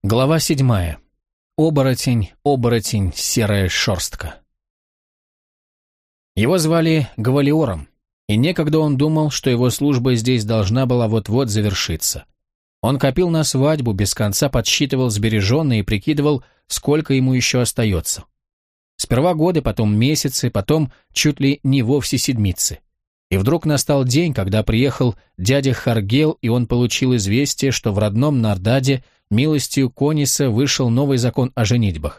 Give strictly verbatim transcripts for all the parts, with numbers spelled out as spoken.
Глава седьмая. Оборотень, оборотень, серая шерстка. Его звали Гвалиором, и некогда он думал, что его служба здесь должна была вот-вот завершиться. Он копил на свадьбу, без конца подсчитывал сбереженные и прикидывал, сколько ему еще остается. Сперва годы, потом месяцы, потом чуть ли не вовсе седмицы. И вдруг настал день, когда приехал дядя Харгел, и он получил известие, что в родном Нардаде милостью Кониса вышел новый закон о женитьбах.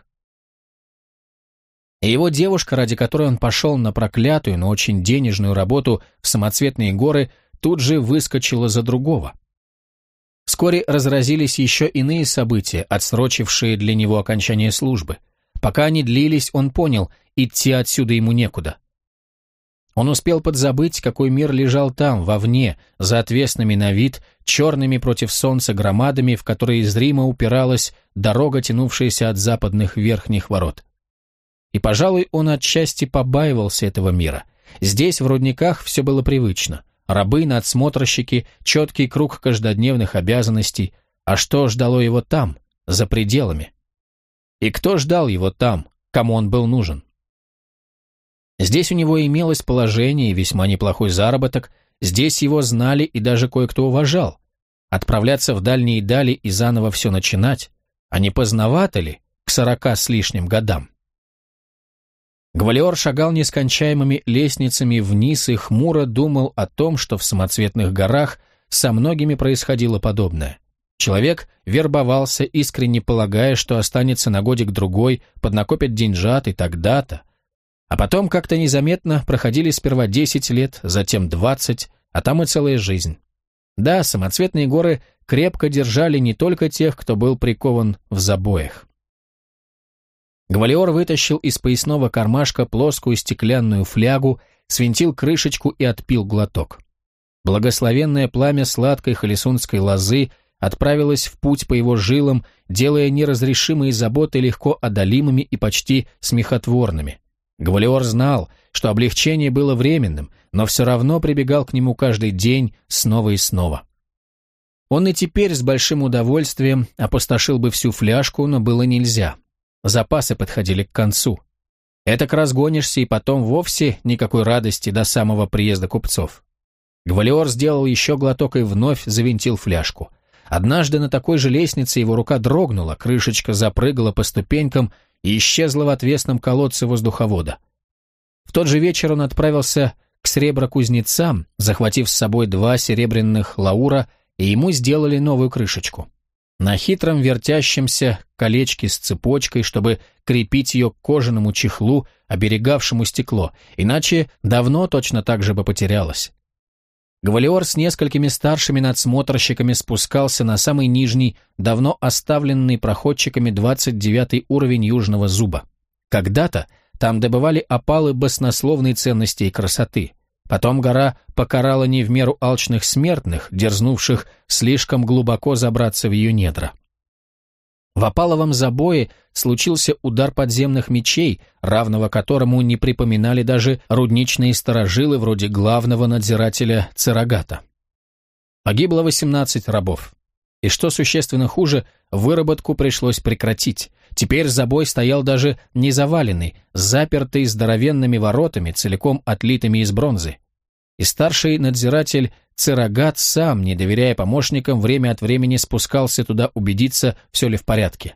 И его девушка, ради которой он пошел на проклятую, но очень денежную работу в самоцветные горы, тут же выскочила за другого. Вскоре разразились еще иные события, отсрочившие для него окончание службы. Пока они длились, он понял, идти отсюда ему некуда. Он успел подзабыть, какой мир лежал там, вовне, за отвесными на вид, черными против солнца громадами, в которые зримо упиралась дорога, тянувшаяся от западных верхних ворот. И, пожалуй, он отчасти побаивался этого мира. Здесь, в рудниках, все было привычно. Рабы, надсмотрщики, четкий круг каждодневных обязанностей. А что ждало его там, за пределами? И кто ждал его там, кому он был нужен? Здесь у него имелось положение и весьма неплохой заработок, здесь его знали и даже кое-кто уважал. Отправляться в дальние дали и заново все начинать, а не поздновато ли к сорока с лишним годам? Гвалиор шагал нескончаемыми лестницами вниз и хмуро думал о том, что в самоцветных горах со многими происходило подобное. Человек вербовался, искренне полагая, что останется на годик-другой, поднакопит деньжат и тогда-то. А потом как-то незаметно проходили сперва десять лет, затем двадцать, а там и целая жизнь. Да, самоцветные горы крепко держали не только тех, кто был прикован в забоях. Гвалиор вытащил из поясного кармашка плоскую стеклянную флягу, свинтил крышечку и отпил глоток. Благословенное пламя сладкой холесунской лозы отправилось в путь по его жилам, делая неразрешимые заботы легко одолимыми и почти смехотворными. Гвалиор знал, что облегчение было временным, но все равно прибегал к нему каждый день снова и снова. Он и теперь с большим удовольствием опустошил бы всю фляжку, но было нельзя. Запасы подходили к концу. Этак разгонишься, и потом вовсе никакой радости до самого приезда купцов. Гвалиор сделал еще глоток и вновь завинтил фляжку. Однажды на такой же лестнице его рука дрогнула, крышечка запрыгала по ступенькам и исчезла в отвесном колодце воздуховода. В тот же вечер он отправился к среброкузнецам, захватив с собой два серебряных лаура, и ему сделали новую крышечку. На хитром вертящемся колечке с цепочкой, чтобы крепить ее к кожаному чехлу, оберегавшему стекло, иначе давно точно так же бы потерялось. Гвалиор с несколькими старшими надсмотрщиками спускался на самый нижний, давно оставленный проходчиками двадцать девятый уровень Южного Зуба. Когда-то там добывали опалы баснословной ценности и красоты. Потом гора покарала не в меру алчных смертных, дерзнувших слишком глубоко забраться в ее недра. В опаловом забое случился удар подземных мечей, равного которому не припоминали даже рудничные старожилы вроде главного надзирателя Церагата. Погибло восемнадцать рабов. И что существенно хуже, выработку пришлось прекратить. Теперь забой стоял даже не заваленный, запертый здоровенными воротами, целиком отлитыми из бронзы. И старший надзиратель Церагат сам, не доверяя помощникам, время от времени спускался туда убедиться, все ли в порядке.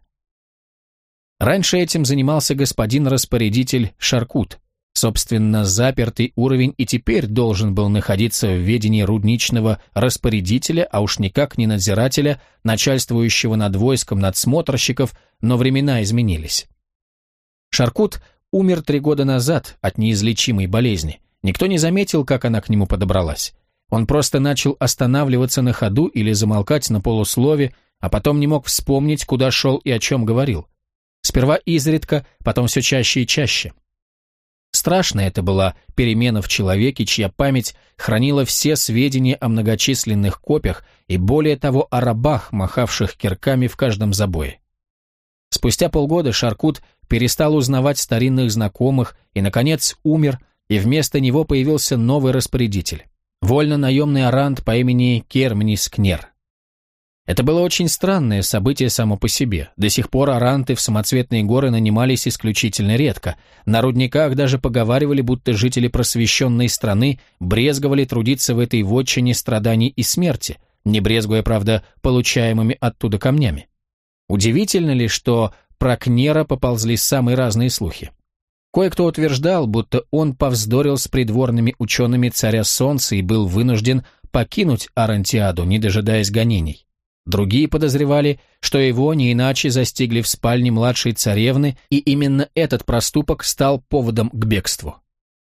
Раньше этим занимался господин-распорядитель Шаркут. Собственно, запертый уровень и теперь должен был находиться в ведении рудничного распорядителя, а уж никак не надзирателя, начальствующего над войском надсмотрщиков, но времена изменились. Шаркут умер три года назад от неизлечимой болезни. Никто не заметил, как она к нему подобралась. Он просто начал останавливаться на ходу или замолкать на полуслове, а потом не мог вспомнить, куда шел и о чем говорил. Сперва изредка, потом все чаще и чаще. Страшная это была перемена в человеке, чья память хранила все сведения о многочисленных копьях и, более того, о рабах, махавших кирками в каждом забое. Спустя полгода Шаркут перестал узнавать старинных знакомых и, наконец, умер, и вместо него появился новый распорядитель, вольно-наемный арант по имени Кермнис Кнер. Это было очень странное событие само по себе. До сих пор аранты в самоцветные горы нанимались исключительно редко. На рудниках даже поговаривали, будто жители просвещенной страны брезговали трудиться в этой вотчине страданий и смерти, не брезгуя, правда, получаемыми оттуда камнями. Удивительно ли, что про Кнера поползли самые разные слухи? Кое-кто утверждал, будто он повздорил с придворными учеными царя Солнца и был вынужден покинуть Арантиаду, не дожидаясь гонений. Другие подозревали, что его не иначе застигли в спальне младшей царевны, и именно этот проступок стал поводом к бегству.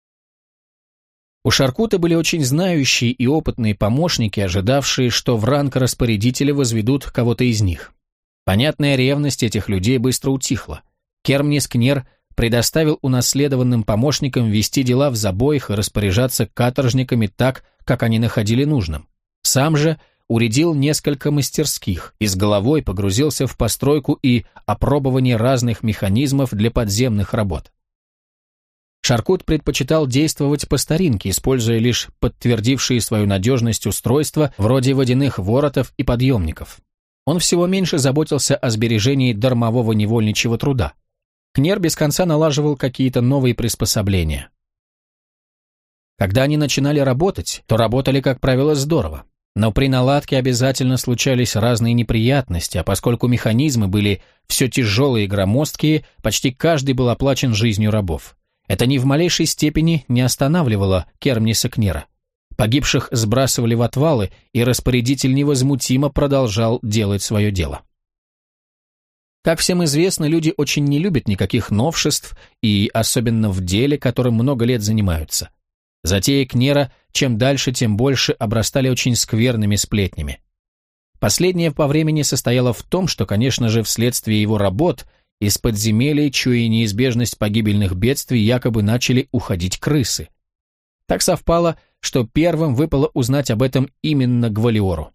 У Шаркута были очень знающие и опытные помощники, ожидавшие, что в ранг распорядителя возведут кого-то из них. Понятная ревность этих людей быстро утихла. Кермнис Кнер предоставил унаследованным помощникам вести дела в забоях и распоряжаться каторжниками так, как они находили нужным. Сам же уредил несколько мастерских и с головой погрузился в постройку и опробование разных механизмов для подземных работ. Шаркут предпочитал действовать по старинке, используя лишь подтвердившие свою надежность устройства вроде водяных воротов и подъемников. Он всего меньше заботился о сбережении дармового невольничьего труда. Кнер без конца налаживал какие-то новые приспособления. Когда они начинали работать, то работали, как правило, здорово. Но при наладке обязательно случались разные неприятности, а поскольку механизмы были все тяжелые и громоздкие, почти каждый был оплачен жизнью рабов. Это ни в малейшей степени не останавливало Кермниса Кнера. Погибших сбрасывали в отвалы, и распорядитель невозмутимо продолжал делать свое дело. Как всем известно, люди очень не любят никаких новшеств, и особенно в деле, которым много лет занимаются. Затеи Кнера чем дальше, тем больше обрастали очень скверными сплетнями. Последнее по времени состояло в том, что, конечно же, вследствие его работ из подземелий, чуя неизбежность погибельных бедствий, якобы начали уходить крысы. Так совпало, что первым выпало узнать об этом именно Гвалиору.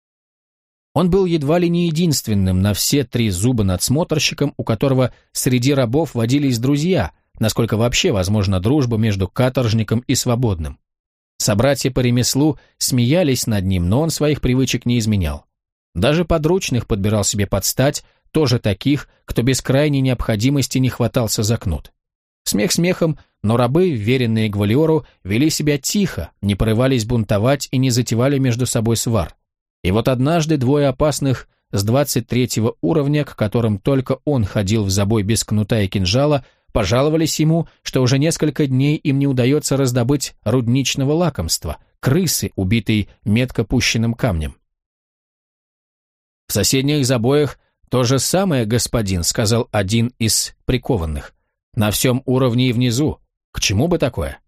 Он был едва ли не единственным на все три зуба надсмотрщиком, у которого среди рабов водились друзья, насколько вообще возможна дружба между каторжником и свободным. Собратья по ремеслу смеялись над ним, но он своих привычек не изменял. Даже подручных подбирал себе под стать, тоже таких, кто без крайней необходимости не хватался за кнут. Смех смехом, но рабы, веренные Гвалиору, вели себя тихо, не порывались бунтовать и не затевали между собой свар. И вот однажды двое опасных с двадцать третьего уровня, к которым только он ходил в забой без кнута и кинжала, пожаловались ему, что уже несколько дней им не удается раздобыть рудничного лакомства, крысы, убитой метко пущенным камнем. «В соседних забоях то же самое, господин», — сказал один из прикованных. «На всем уровне и внизу. К чему бы такое?»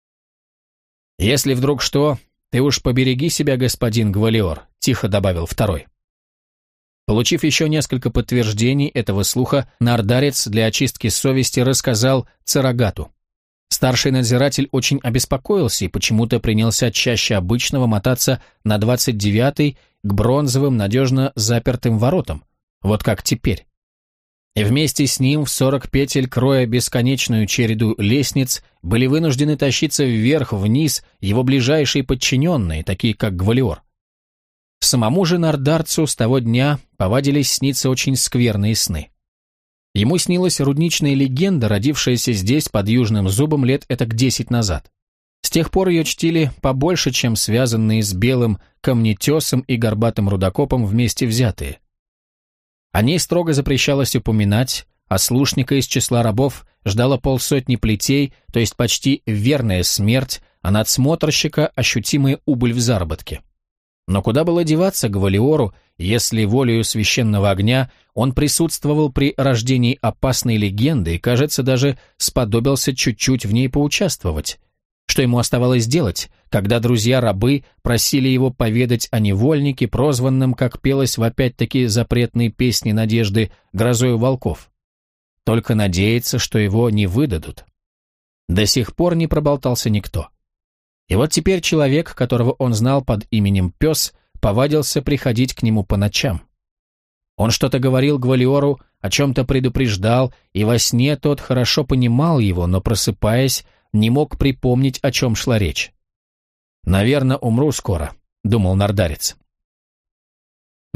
«Если вдруг что, ты уж побереги себя, господин Гвалиор», — тихо добавил второй. Получив еще несколько подтверждений этого слуха, нардарец для очистки совести рассказал Царагату. Старший надзиратель очень обеспокоился и почему-то принялся чаще обычного мотаться на двадцать девятый к бронзовым надежно запертым воротам, вот как теперь. И вместе с ним в сорок петель, кроя бесконечную череду лестниц, были вынуждены тащиться вверх-вниз его ближайшие подчиненные, такие как Гвалиор. Самому же нардарцу с того дня повадились сниться очень скверные сны. Ему снилась рудничная легенда, родившаяся здесь под Южным Зубом лет этак десять назад. С тех пор ее чтили побольше, чем связанные с белым камнетесом и горбатым рудокопом вместе взятые. О ней строго запрещалось упоминать, а слушника из числа рабов ждала полсотни плетей, то есть почти верная смерть, а надсмотрщика ощутимая убыль в заработке. Но куда было деваться Гвалиору, если волею священного огня он присутствовал при рождении опасной легенды и, кажется, даже сподобился чуть-чуть в ней поучаствовать? Что ему оставалось делать, когда друзья-рабы просили его поведать о невольнике, прозванном, как пелось в опять-таки запретной песне надежды, грозою волков? Только надеяться, что его не выдадут. До сих пор не проболтался никто. И вот теперь человек, которого он знал под именем Пес, повадился приходить к нему по ночам. Он что-то говорил Гвалиору, о чем-то предупреждал, и во сне тот хорошо понимал его, но, просыпаясь, не мог припомнить, о чем шла речь. «Наверное, умру скоро», — думал нардарец.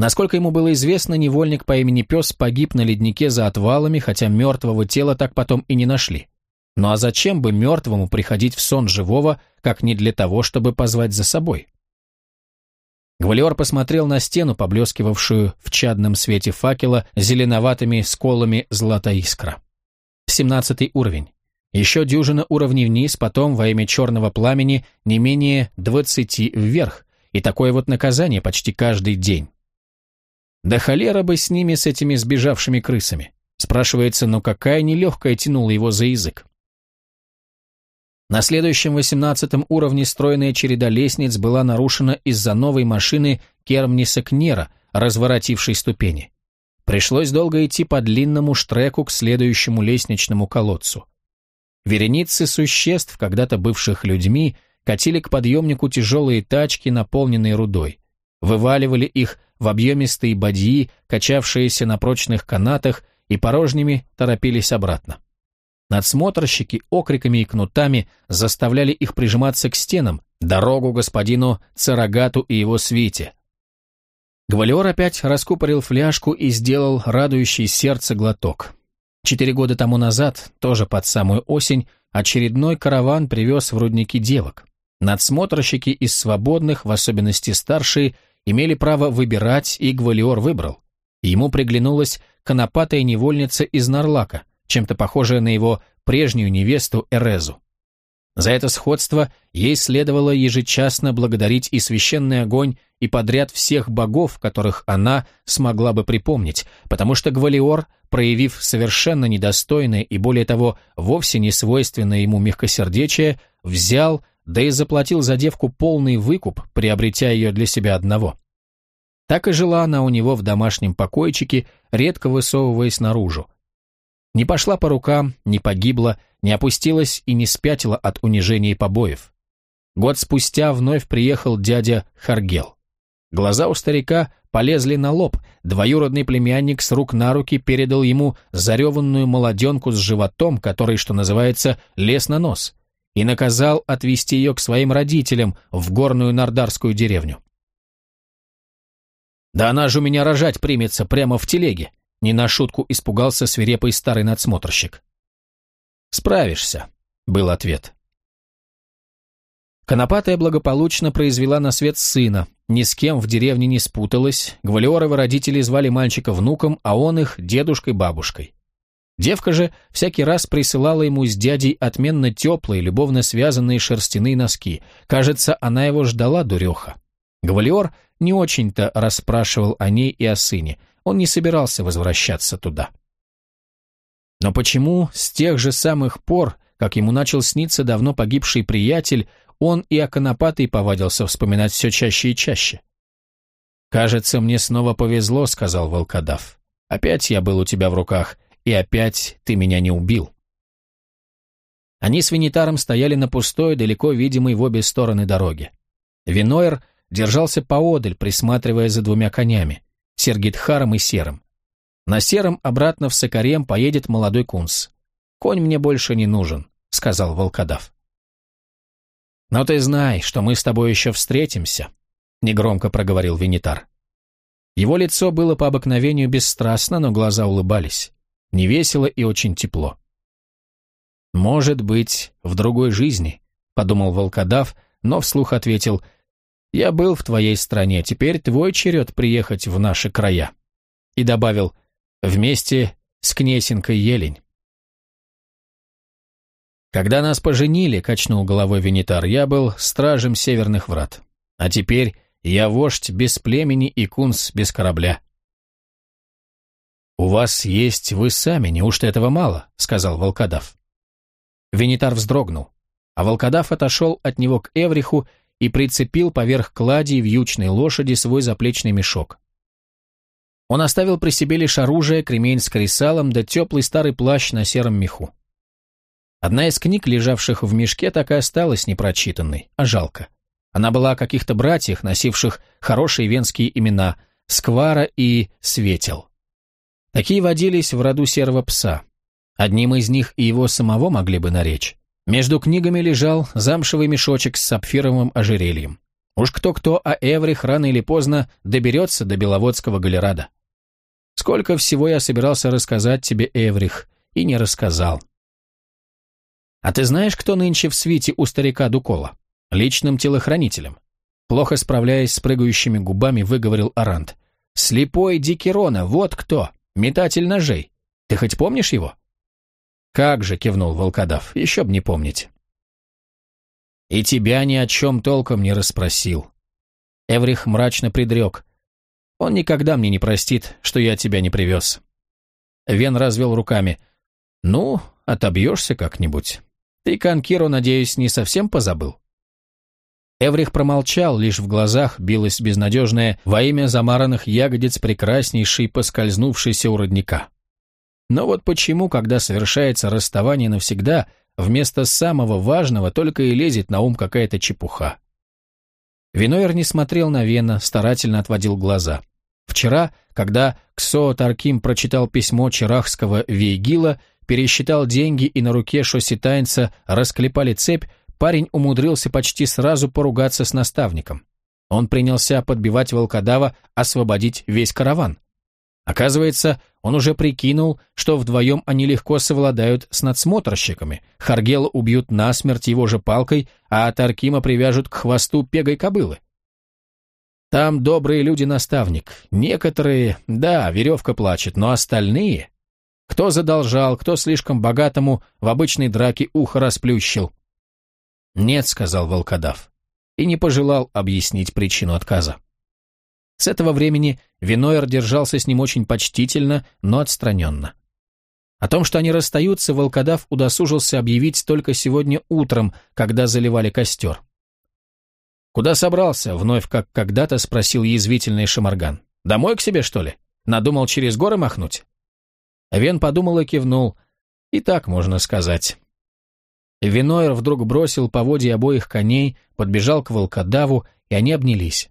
Насколько ему было известно, невольник по имени Пес погиб на леднике за отвалами, хотя мертвого тела так потом и не нашли. Ну а зачем бы мертвому приходить в сон живого, как не для того, чтобы позвать за собой? Гвалиор посмотрел на стену, поблескивавшую в чадном свете факела зеленоватыми сколами златоискра. семнадцатый уровень. Еще дюжина уровней вниз, потом во имя черного пламени не менее двадцати вверх, и такое вот наказание почти каждый день. Да холера бы с ними, с этими сбежавшими крысами. Спрашивается, ну какая нелегкая тянула его за язык. На следующем восемнадцатом уровне стройная череда лестниц была нарушена из-за новой машины Кермниса Кнера, разворотившей ступени. Пришлось долго идти по длинному штреку к следующему лестничному колодцу. Вереницы существ, когда-то бывших людьми, катили к подъемнику тяжелые тачки, наполненные рудой. Вываливали их в объемистые бадьи, качавшиеся на прочных канатах, и порожними торопились обратно. Надсмотрщики окриками и кнутами заставляли их прижиматься к стенам, дорогу господину Царагату и его свите. Гвалиор опять раскупорил фляжку и сделал радующий сердце глоток. Четыре года тому назад, тоже под самую осень, очередной караван привез в рудники девок. Надсмотрщики из свободных, в особенности старшие, имели право выбирать, и Гвалиор выбрал. Ему приглянулась конопатая невольница из Нарлака, чем-то похожая на его прежнюю невесту Эрезу. За это сходство ей следовало ежечасно благодарить и священный огонь, и подряд всех богов, которых она смогла бы припомнить, потому что Гвалиор, проявив совершенно недостойное и, более того, вовсе не свойственное ему мягкосердечие, взял, да и заплатил за девку полный выкуп, приобретя ее для себя одного. Так и жила она у него в домашнем покойчике, редко высовываясь наружу. Не пошла по рукам, не погибла, не опустилась и не спятила от унижения и побоев. Год спустя вновь приехал дядя Харгел. Глаза у старика полезли на лоб, двоюродный племянник с рук на руки передал ему зареванную молоденку с животом, который, что называется, лез на нос, и наказал отвезти ее к своим родителям в горную нардарскую деревню. «Да она же у меня рожать примется прямо в телеге!» Не на шутку испугался свирепый старый надсмотрщик. «Справишься», — был ответ. Конопатая благополучно произвела на свет сына, ни с кем в деревне не спуталась, Гвалиоровы родители звали мальчика внуком, а он их дедушкой-бабушкой. Девка же всякий раз присылала ему с дядей отменно теплые, любовно связанные шерстяные носки. Кажется, она его ждала, дуреха. Гвалиор не очень-то расспрашивал о ней и о сыне, он не собирался возвращаться туда. Но почему с тех же самых пор, как ему начал сниться давно погибший приятель, он и о конопатой повадился вспоминать все чаще и чаще? «Кажется, мне снова повезло», — сказал волкодав. «Опять я был у тебя в руках, и опять ты меня не убил». Они с Венитаром стояли на пустой, далеко видимой в обе стороны дороге. Виноэр держался поодаль, присматривая за двумя конями, Сергитхаром и Серым. На Сером обратно в Сокарем поедет молодой кунс. «Конь мне больше не нужен», — сказал волкодав. «Но ты знай, что мы с тобой еще встретимся», — негромко проговорил Венитар. Его лицо было по обыкновению бесстрастно, но глаза улыбались. Невесело и очень тепло. «Может быть, в другой жизни», — подумал волкодав, но вслух ответил: «Я был в твоей стране, теперь твой черед приехать в наши края». И добавил: «Вместе с князенкой Елень». «Когда нас поженили, — качнул головой Венитар, — я был стражем северных врат. А теперь я вождь без племени и кунс без корабля». «У вас есть вы сами, неужто этого мало?» — сказал волкодав. Венитар вздрогнул, а волкодав отошел от него к Эвриху и прицепил поверх клади вьючной лошади свой заплечный мешок. Он оставил при себе лишь оружие, кремень с кресалом да теплый старый плащ на сером меху. Одна из книг, лежавших в мешке, так и осталась непрочитанной, а жалко. Она была о каких-то братьях, носивших хорошие венские имена — Сквара и Светел. Такие водились в роду серого пса. Одним из них и его самого могли бы наречь. Между книгами лежал замшевый мешочек с сапфировым ожерельем. Уж кто-кто, а Эврих рано или поздно доберется до Беловодского галерада. Сколько всего я собирался рассказать тебе, Эврих, и не рассказал. А ты знаешь, кто нынче в свите у старика Дукола? Личным телохранителем. Плохо справляясь с прыгающими губами, выговорил Арант. Слепой Дикерона, вот кто, метатель ножей. Ты хоть помнишь его? Как же, кивнул волкодав, еще б не помнить. И тебя ни о чем толком не расспросил. Эврих мрачно предрек. Он никогда мне не простит, что я тебя не привез. Вен развел руками. Ну, отобьешься как-нибудь. Ты Конкиру, надеюсь, не совсем позабыл? Эврих промолчал, лишь в глазах билось безнадежное во имя замаранных ягодиц прекраснейший поскользнувшийся у родника. Но вот почему, когда совершается расставание навсегда, вместо самого важного только и лезет на ум какая-то чепуха? Винойр не смотрел на Вена, старательно отводил глаза. Вчера, когда Ксоо Тарким прочитал письмо черахского Вейгила, пересчитал деньги и на руке шосситайнца расклепали цепь, парень умудрился почти сразу поругаться с наставником. Он принялся подбивать волкодава освободить весь караван. Оказывается, он уже прикинул, что вдвоем они легко совладают с надсмотрщиками, Харгела убьют насмерть его же палкой, а Таркима привяжут к хвосту пегой кобылы. Там добрые люди, наставник. Некоторые, да, веревка плачет, но остальные... Кто задолжал, кто слишком богатому в обычной драке ухо расплющил. «Нет», — сказал волкодав, и не пожелал объяснить причину отказа. С этого времени Винойр держался с ним очень почтительно, но отстраненно. О том, что они расстаются, волкодав удосужился объявить только сегодня утром, когда заливали костер. «Куда собрался?» — вновь, как когда-то, спросил язвительный Шамарган. «Домой к себе, что ли? Надумал через горы махнуть?» Вен подумал и кивнул. И так можно сказать. Винойр вдруг бросил поводья обоих коней, подбежал к волкодаву, и они обнялись.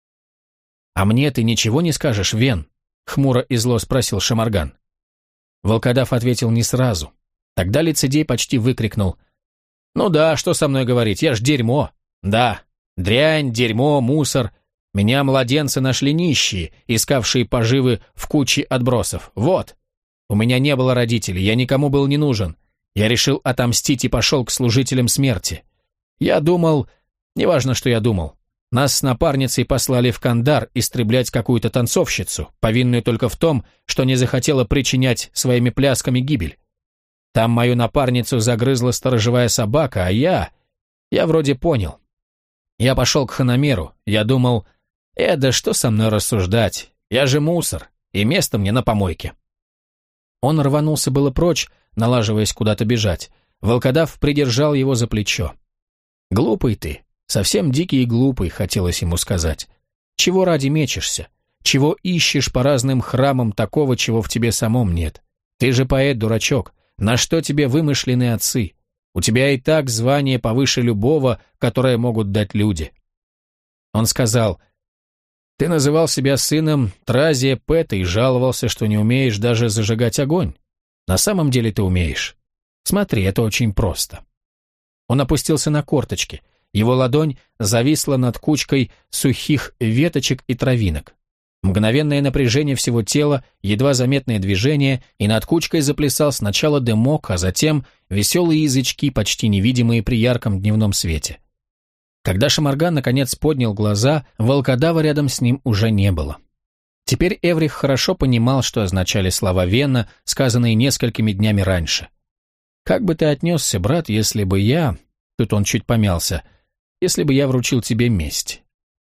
«А мне ты ничего не скажешь, Вен?» — хмуро и зло спросил Шамарган. Волкодав ответил не сразу. Тогда лицедей почти выкрикнул. «Ну да, что со мной говорить, я ж дерьмо. Да, дрянь, дерьмо, мусор. Меня младенцы нашли нищие, искавшие поживы в куче отбросов. Вот. У меня не было родителей, я никому был не нужен. Я решил отомстить и пошел к служителям смерти. Я думал... Неважно, что я думал. Нас с напарницей послали в Кандар истреблять какую-то танцовщицу, повинную только в том, что не захотела причинять своими плясками гибель. Там мою напарницу загрызла сторожевая собака, а я... Я вроде понял. Я пошел к Ханамеру. Я думал, э, да что со мной рассуждать? Я же мусор, и место мне на помойке. Он рванулся было прочь, налаживаясь куда-то бежать. Волкодав придержал его за плечо. «Глупый ты, совсем дикий и глупый», — хотелось ему сказать. «Чего ради мечешься? Чего ищешь по разным храмам такого, чего в тебе самом нет? Ты же поэт, дурачок. На что тебе вымышленные отцы? У тебя и так звание повыше любого, которое могут дать люди». Он сказал: «Ты называл себя сыном Тразия Пэта и жаловался, что не умеешь даже зажигать огонь. На самом деле ты умеешь. Смотри, это очень просто». Он опустился на корточки. Его ладонь зависла над кучкой сухих веточек и травинок. Мгновенное напряжение всего тела, едва заметное движение, и над кучкой заплясал сначала дымок, а затем веселые язычки, почти невидимые при ярком дневном свете. Когда Шамарган наконец поднял глаза, волкодава рядом с ним уже не было. Теперь Эврих хорошо понимал, что означали слова Вена, сказанные несколькими днями раньше. «Как бы ты отнесся, брат, если бы я...» Тут он чуть помялся. «Если бы я вручил тебе месть».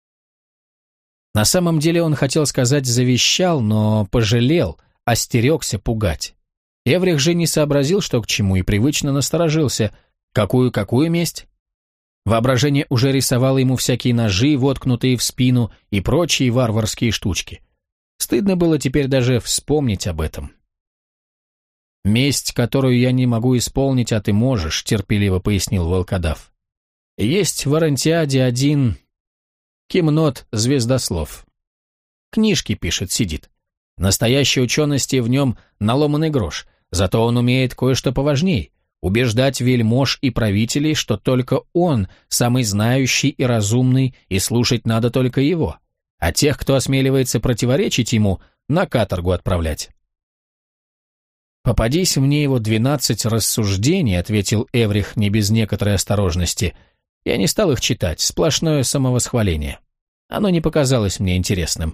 На самом деле он хотел сказать «завещал», но пожалел, остерегся пугать. Эврих же не сообразил, что к чему, и привычно насторожился. Какую-какую месть? Воображение уже рисовало ему всякие ножи, воткнутые в спину, и прочие варварские штучки. Стыдно было теперь даже вспомнить об этом. «Месть, которую я не могу исполнить, а ты можешь», — терпеливо пояснил волкодав. «Есть в Арантиаде один Кимнот Звездослов. Книжки пишет, сидит. Настоящей учености в нем наломанный грош, зато он умеет кое-что поважней. убеждать вельмож и правителей, что только он самый знающий и разумный, и слушать надо только его, а тех, кто осмеливается противоречить ему, на каторгу отправлять. «Попадись мне его двенадцать рассуждений», — ответил Эврих не без некоторой осторожности. «Я не стал их читать, сплошное самовосхваление. Оно не показалось мне интересным».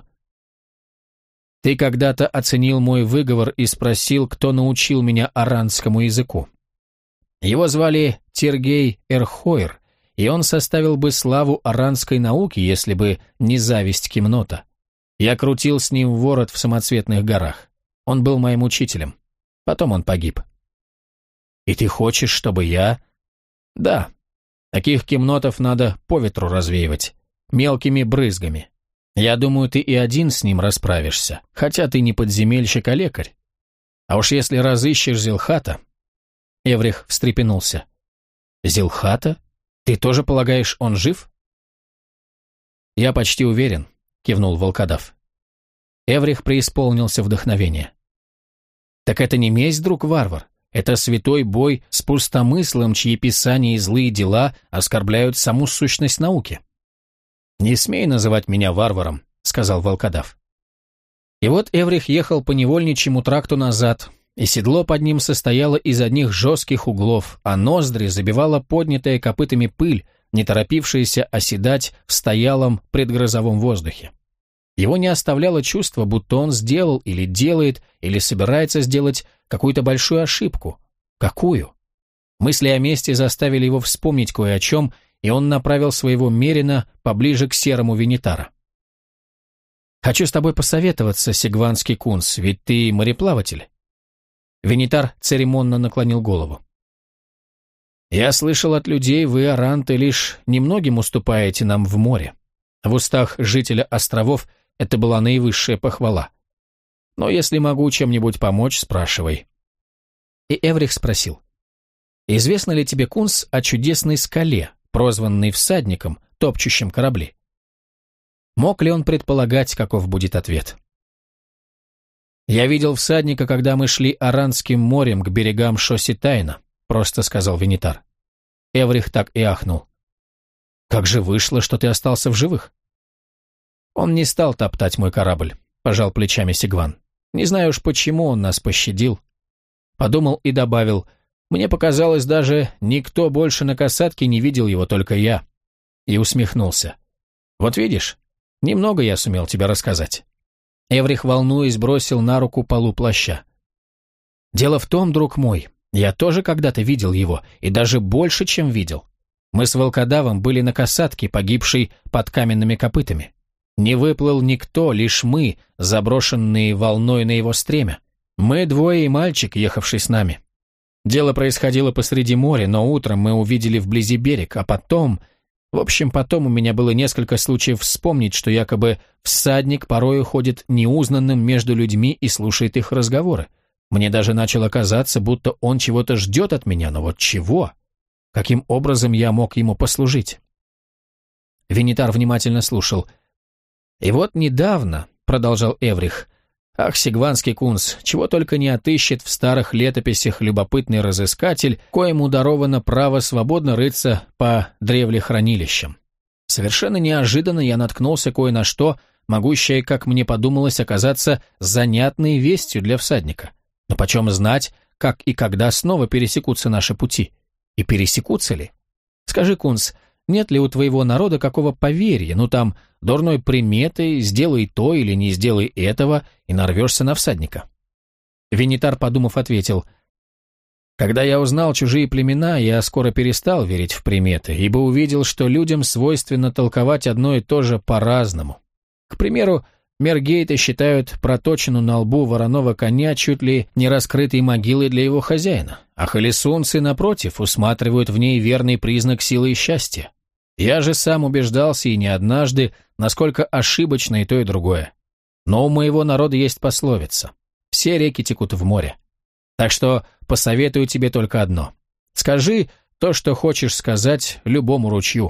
«Ты когда-то оценил мой выговор и спросил, кто научил меня аранскому языку. Его звали Тергей Эрхойр, и он составил бы славу аранской науки, если бы не зависть Кимнота. Я крутил с ним ворот в самоцветных горах. Он был моим учителем. Потом он погиб». «И ты хочешь, чтобы я...» «Да. Таких кимнотов надо по ветру развеивать. Мелкими брызгами. Я думаю, ты и один с ним расправишься, хотя ты не подземельщик, а лекарь. А уж если разыщешь Зилхата...» Эврих встрепенулся. «Зилхата? Ты тоже полагаешь, он жив?» «Я почти уверен», — кивнул волкодав. Эврих преисполнился вдохновения. «Так это не месть, друг-варвар. Это святой бой с пустомыслом, чьи писания и злые дела оскорбляют саму сущность науки». «Не смей называть меня варваром», — сказал волкодав. И вот Эврих ехал по невольничьему тракту назад, и седло под ним состояло из одних жестких углов, а ноздри забивала поднятая копытами пыль, не торопившаяся оседать в стоялом предгрозовом воздухе. Его не оставляло чувство, будто он сделал или делает, или собирается сделать какую-то большую ошибку. Какую? Мысли о мести заставили его вспомнить кое о чем, и он направил своего мерина поближе к серому Венитара. «Хочу с тобой посоветоваться, сигванский кунс, ведь ты мореплаватель». Венитар церемонно наклонил голову. «Я слышал от людей, вы, аранты, лишь немногим уступаете нам в море. В устах жителя островов это была наивысшая похвала. Но если могу чем-нибудь помочь, спрашивай». И Эврих спросил: «Известно ли тебе, кунс, о чудесной скале, прозванной всадником, топчущим корабли?» Мог ли он предполагать, каков будет ответ? «Я видел всадника, когда мы шли Аранским морем к берегам Шоситайна», — просто сказал Венитар. Эврих так и ахнул. «Как же вышло, что ты остался в живых?» «Он не стал топтать мой корабль», — пожал плечами Сигван. «Не знаю уж, почему он нас пощадил». Подумал и добавил: «Мне показалось, даже никто больше на касатке не видел его, только я». И усмехнулся. «Вот видишь, немного я сумел тебе рассказать». Эврих, волнуясь, бросил на руку полу плаща. «Дело в том, друг мой, я тоже когда-то видел его, и даже больше, чем видел. Мы с волкодавом были на касатке, погибшей под каменными копытами. Не выплыл никто, лишь мы, заброшенные волной на его стремя. Мы двое и мальчик, ехавший с нами. Дело происходило посреди моря, но утром мы увидели вблизи берег, а потом... В общем, потом у меня было несколько случаев вспомнить, что якобы всадник порою ходит неузнанным между людьми и слушает их разговоры. Мне даже начало казаться, будто он чего-то ждет от меня, но вот чего? Каким образом я мог ему послужить?» Венитар внимательно слушал. «И вот недавно, — продолжал Эврих, — ах, сигванский кунс, чего только не отыщет в старых летописях любопытный разыскатель, коему даровано право свободно рыться по древлехранилищам. Совершенно неожиданно я наткнулся кое на что, могущее, как мне подумалось, оказаться занятной вестью для всадника. Но почем знать, как и когда снова пересекутся наши пути? И пересекутся ли? Скажи, кунс, нет ли у твоего народа какого поверья, ну там, дурной приметы, сделай то или не сделай этого, и нарвешься на всадника?» Венитар, подумав, ответил: «Когда я узнал чужие племена, я скоро перестал верить в приметы, ибо увидел, что людям свойственно толковать одно и то же по-разному. К примеру, мергейты считают проточину на лбу вороного коня чуть ли не раскрытой могилой для его хозяина, а холесунцы, напротив, усматривают в ней верный признак силы и счастья. Я же сам убеждался и не однажды, насколько ошибочно и то, и другое. Но у моего народа есть пословица: все реки текут в море. Так что посоветую тебе только одно. Скажи то, что хочешь сказать любому ручью.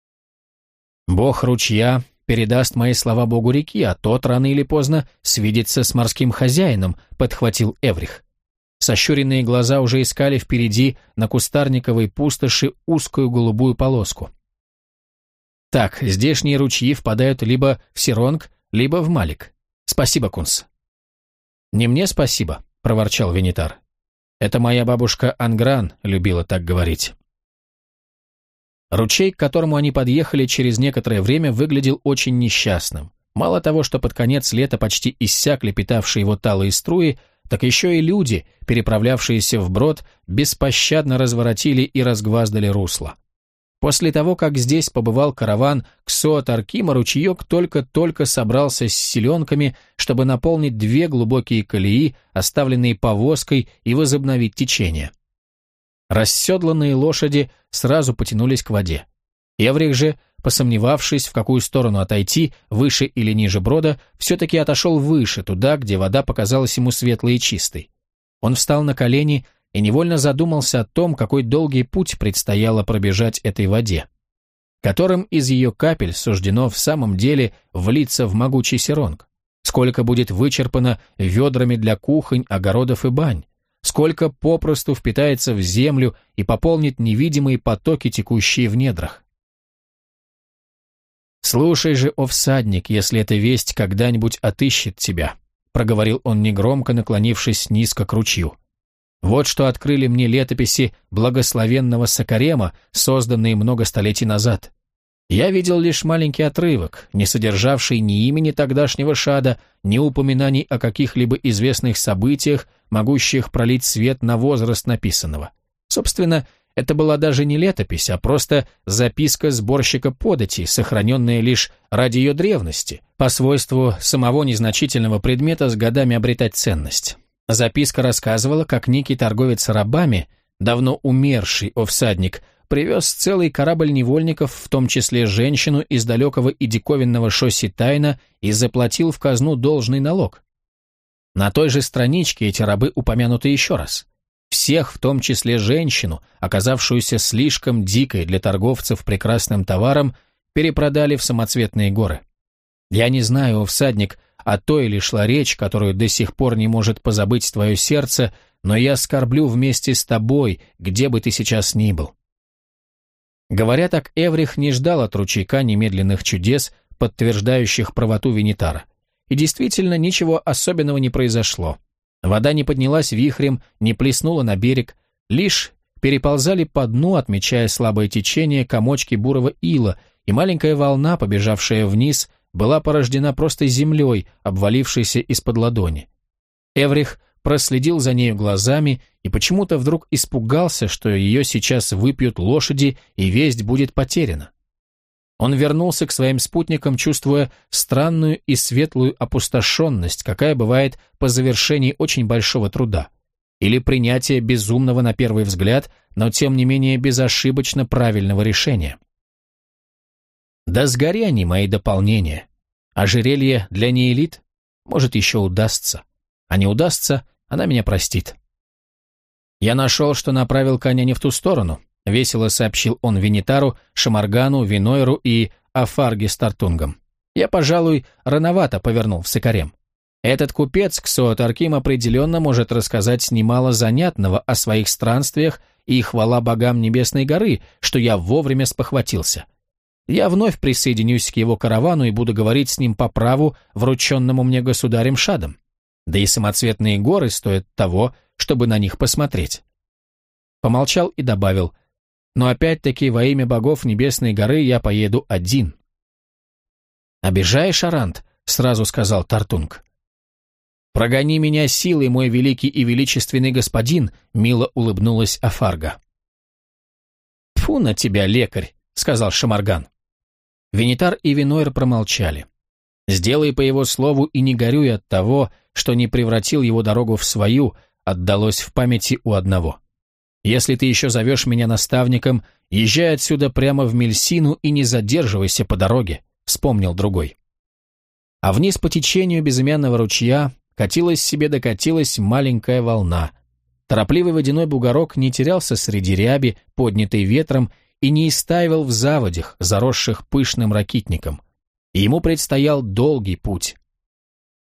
Бог ручья передаст мои слова богу реки, а тот рано или поздно свидится с морским хозяином», — подхватил Эврих. Сощуренные глаза уже искали впереди на кустарниковой пустоши узкую голубую полоску. Так, здешние ручьи впадают либо в Сиронг, либо в Малик. Спасибо, Кунс. Не мне спасибо, проворчал Венитар. Это моя бабушка Ангран любила так говорить. Ручей, к которому они подъехали через некоторое время, выглядел очень несчастным. Мало того, что под конец лета почти иссякли питавшие его талые струи, так еще и люди, переправлявшиеся вброд, беспощадно разворотили и разгваздали русло. После того, как здесь побывал караван Ксоат-Аркима, ручеек только-только собрался с селенками, чтобы наполнить две глубокие колеи, оставленные повозкой, и возобновить течение. Расседланные лошади сразу потянулись к воде. Эврих же, посомневавшись, в какую сторону отойти, выше или ниже брода, все-таки отошел выше, туда, где вода показалась ему светлой и чистой. Он встал на колени и невольно задумался о том, какой долгий путь предстояло пробежать этой воде, которым из ее капель суждено в самом деле влиться в могучий Сиронг, сколько будет вычерпано ведрами для кухонь, огородов и бань, сколько попросту впитается в землю и пополнит невидимые потоки, текущие в недрах. «Слушай же, о всадник, если эта весть когда-нибудь отыщет тебя», проговорил он негромко, наклонившись низко к ручью. «Вот что открыли мне летописи благословенного Сакарема, созданные много столетий назад. Я видел лишь маленький отрывок, не содержавший ни имени тогдашнего Шада, ни упоминаний о каких-либо известных событиях, могущих пролить свет на возраст написанного. Собственно, это была даже не летопись, а просто записка сборщика податей, сохраненная лишь ради ее древности, по свойству самого незначительного предмета с годами обретать ценность. Записка рассказывала, как некий торговец рабами, давно умерший овсадник, привез целый корабль невольников, в том числе женщину из далекого и диковинного Шосси-Тайна, и заплатил в казну должный налог. На той же страничке эти рабы упомянуты еще раз. Всех, в том числе женщину, оказавшуюся слишком дикой для торговцев прекрасным товаром, перепродали в самоцветные горы. Я не знаю, о всадник, о той ли шла речь, которую до сих пор не может позабыть твое сердце, но я скорблю вместе с тобой, где бы ты сейчас ни был». Говоря так, Эврих не ждал от ручейка немедленных чудес, подтверждающих правоту Венитара. И действительно, ничего особенного не произошло. Вода не поднялась вихрем, не плеснула на берег, лишь переползали по дну, отмечая слабое течение, комочки бурого ила, и маленькая волна, побежавшая вниз, была порождена просто землей, обвалившейся из-под ладони. Эврих проследил за нею глазами и почему-то вдруг испугался, что ее сейчас выпьют лошади и весть будет потеряна. Он вернулся к своим спутникам, чувствуя странную и светлую опустошенность, какая бывает по завершении очень большого труда, или принятие безумного на первый взгляд, но тем не менее безошибочно правильного решения. Да сгори они, мои дополнения. Ожерелье для неэлит, может, еще удастся. А не удастся, она меня простит. Я нашел, что направил коня не в ту сторону, весело сообщил он Венитару, Шамаргану, Винойру и Афарге с Тартунгом. Я, пожалуй, рановато повернул в Сакарем. Этот купец Ксоат-Арким определенно может рассказать немало занятного о своих странствиях, и хвала богам Небесной горы, что я вовремя спохватился. Я вновь присоединюсь к его каравану и буду говорить с ним по праву, врученному мне государем Шадом. Да и самоцветные горы стоят того, чтобы на них посмотреть. Помолчал и добавил: но опять-таки во имя богов Небесной горы я поеду один. «Обижаешь, Арант?» — сразу сказал Тартунг. «Прогони меня силой, мой великий и величественный господин», — мило улыбнулась Афарга. «Тьфу на тебя, лекарь», — сказал Шамарган. Венитар и Винойр промолчали. «Сделай по его слову и не горюй от того, что не превратил его дорогу в свою», отдалось в памяти у одного. «Если ты еще зовешь меня наставником, езжай отсюда прямо в Мельсину и не задерживайся по дороге», — вспомнил другой. А вниз по течению безымянного ручья катилась себе докатилась маленькая волна. Торопливый водяной бугорок не терялся среди ряби, поднятой ветром, и не истаивал в заводях, заросших пышным ракитником. И ему предстоял долгий путь.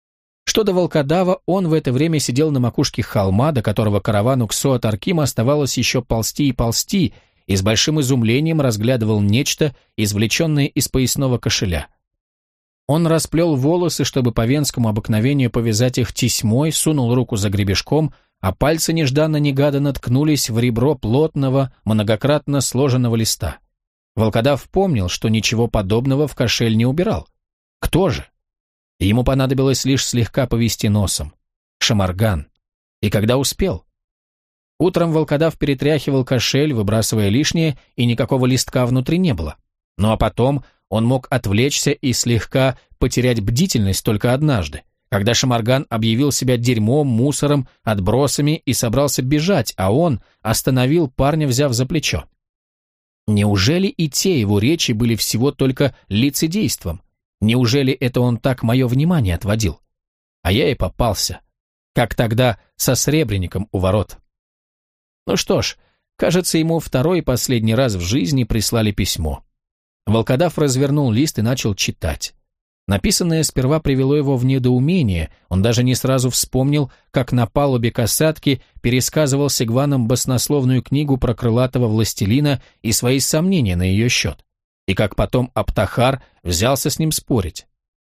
Что до волкодава, он в это время сидел на макушке холма, до которого каравану Ксоат-Аркима оставалось еще ползти и ползти, и с большим изумлением разглядывал нечто, извлеченное из поясного кошеля. Он расплел волосы, чтобы по венскому обыкновению повязать их тесьмой, сунул руку за гребешком, а пальцы нежданно-негаданно ткнулись в ребро плотного, многократно сложенного листа. Волкодав помнил, что ничего подобного в кошель не убирал. Кто же? Ему понадобилось лишь слегка повести носом. Шамарган. И когда успел? Утром волкодав перетряхивал кошель, выбрасывая лишнее, и никакого листка внутри не было. Ну а потом он мог отвлечься и слегка потерять бдительность только однажды, когда Шамарган объявил себя дерьмом, мусором, отбросами и собрался бежать, а он остановил парня, взяв за плечо. Неужели и те его речи были всего только лицедейством? Неужели это он так мое внимание отводил? А я и попался. Как тогда со Сребреником у ворот. Ну что ж, кажется, ему второй и последний раз в жизни прислали письмо. Волкодав развернул лист и начал читать. Написанное сперва привело его в недоумение, он даже не сразу вспомнил, как на палубе касатки пересказывал Сигванам баснословную книгу про крылатого властелина и свои сомнения на ее счет, и как потом Аптахар взялся с ним спорить.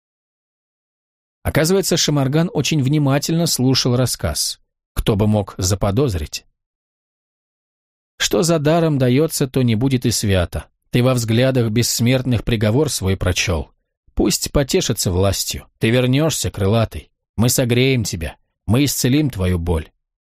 Оказывается, Шамарган очень внимательно слушал рассказ. Кто бы мог заподозрить? Что за даром дается, то не будет и свято. Ты во взглядах бессмертных приговор свой прочел. Пусть потешится властью. Ты вернешься, крылатый. Мы согреем тебя. Мы исцелим твою боль.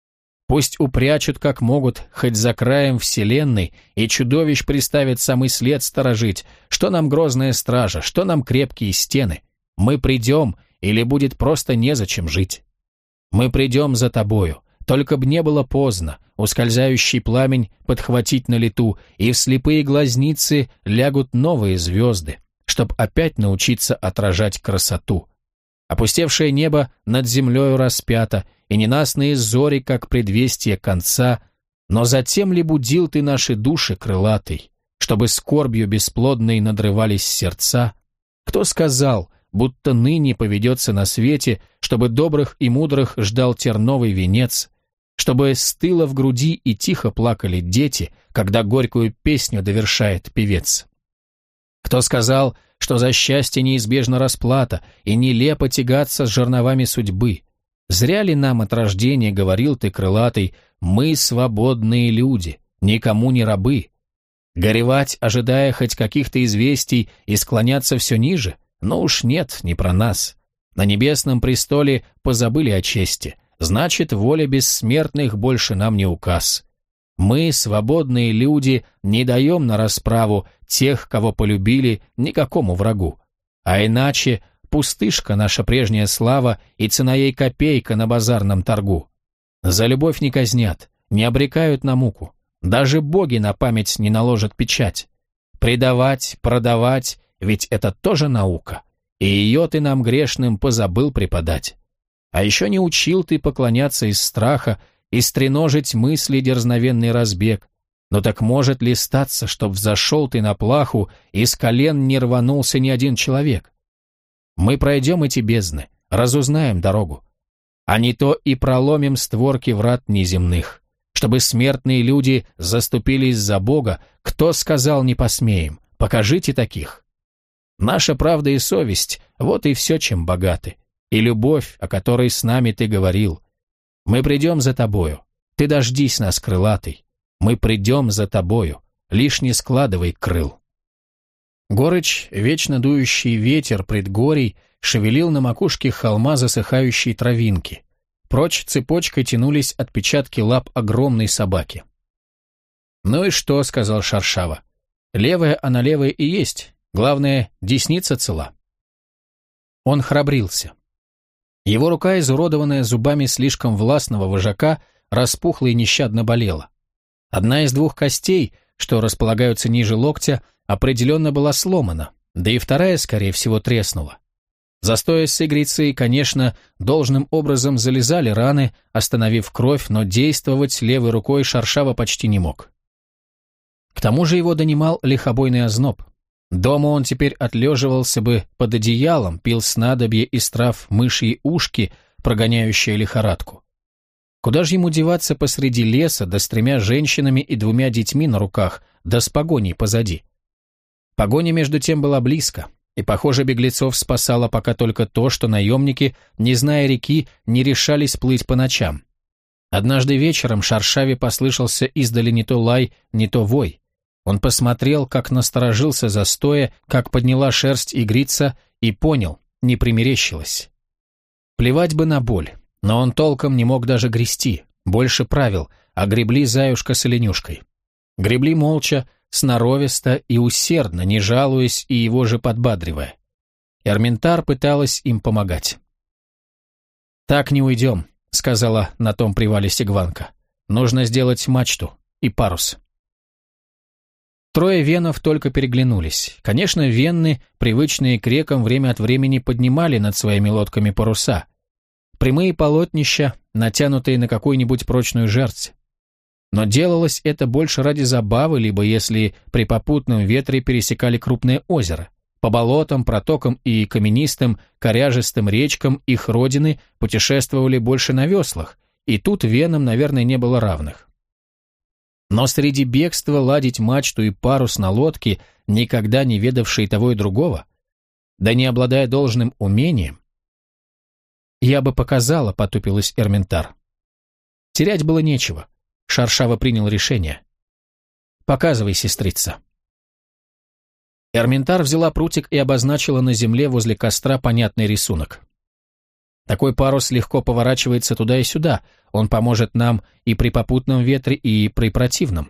Пусть упрячут, как могут, хоть за краем вселенной, и чудовищ приставят самый след сторожить. Что нам грозная стража, что нам крепкие стены? Мы придем, или будет просто незачем жить. Мы придем за тобою. Только б не было поздно, ускользающий пламень подхватить на лету, и в слепые глазницы лягут новые звезды, чтоб опять научиться отражать красоту. Опустевшее небо над землею распято, и ненастные зори, как предвестие конца, но затем ли будил ты наши души, крылатый, чтобы скорбью бесплодной надрывались сердца? Кто сказал, будто ныне поведется на свете, чтобы добрых и мудрых ждал терновый венец, чтобы стыло в груди и тихо плакали дети, когда горькую песню довершает певец? Кто сказал, что за счастье неизбежна расплата, и нелепо тягаться с жерновами судьбы? Зря ли нам от рождения, говорил ты, крылатый, мы свободные люди, никому не рабы? Горевать, ожидая хоть каких-то известий, и склоняться все ниже? Но уж нет, не про нас. На небесном престоле позабыли о чести, значит, воля бессмертных больше нам не указ. Мы, свободные люди, не даем на расправу тех, кого полюбили, никакому врагу. А иначе пустышка наша прежняя слава, и цена ей копейка на базарном торгу. За любовь не казнят, не обрекают на муку. Даже боги на память не наложат печать. Предавать, продавать, ведь это тоже наука, и ее ты нам грешным позабыл преподать. А еще не учил ты поклоняться из страха и стреножить мысли дерзновенный разбег. Но так может ли статься, чтоб взошел ты на плаху, и с колен не рванулся ни один человек? Мы пройдем эти бездны, разузнаем дорогу. А не то и проломим створки врат неземных. Чтобы смертные люди заступились за Бога, кто сказал не посмеем? Покажите таких. Наша правда и совесть — вот и все, чем богаты. И любовь, о которой с нами ты говорил. Мы придем за тобою. Ты дождись нас, крылатый. Мы придем за тобою. Лишь не складывай крыл. Горыч, вечно дующий ветер предгорий, шевелил на макушке холма засыхающие травинки. Прочь цепочкой тянулись отпечатки лап огромной собаки. «Ну и что?» — сказал Шаршава. «Левая она левая и есть. Главное, десница цела». Он храбрился. Его рука, изуродованная зубами слишком властного вожака, распухла и нещадно болела. Одна из двух костей, что располагаются ниже локтя, определенно была сломана, да и вторая, скорее всего, треснула. Застоя с игрицей, конечно, должным образом залезали раны, остановив кровь, но действовать левой рукой Шаршава почти не мог. К тому же его донимал лихобойный озноб. Дома он теперь отлеживался бы под одеялом, пил снадобье из трав мышьи ушки, прогоняющие лихорадку. Куда же ему деваться посреди леса, да с тремя женщинами и двумя детьми на руках, да с погоней позади? Погоня между тем была близко, и, похоже, беглецов спасало пока только то, что наемники, не зная реки, не решались плыть по ночам. Однажды вечером Шаршаве послышался издали не то лай, не то вой. Он посмотрел, как насторожился застоя, как подняла шерсть игрица, и понял, не примерещилось. Плевать бы на боль, но он толком не мог даже грести, больше правил, а гребли заюшка с оленюшкой. Гребли молча, сноровисто и усердно, не жалуясь и его же подбадривая. Эрминтар пыталась им помогать. «Так не уйдем», — сказала на том привале Сигванка. «Нужно сделать мачту и парус». Трое венов только переглянулись. Конечно, венны, привычные к рекам, время от времени поднимали над своими лодками паруса. Прямые полотнища, натянутые на какую-нибудь прочную жердь. Но делалось это больше ради забавы, либо если при попутном ветре пересекали крупное озеро. По болотам, протокам и каменистым, коряжистым речкам их родины путешествовали больше на веслах, и тут венам, наверное, не было равных. Но среди бегства ладить мачту и парус на лодке, никогда не ведавшие того и другого, да не обладая должным умением, «Я бы показала», — потупилась Эрминтар. Терять было нечего. Шаршава принял решение. «Показывай, сестрица». Эрминтар взяла прутик и обозначила на земле возле костра понятный рисунок. Такой парус легко поворачивается туда и сюда, он поможет нам и при попутном ветре, и при противном.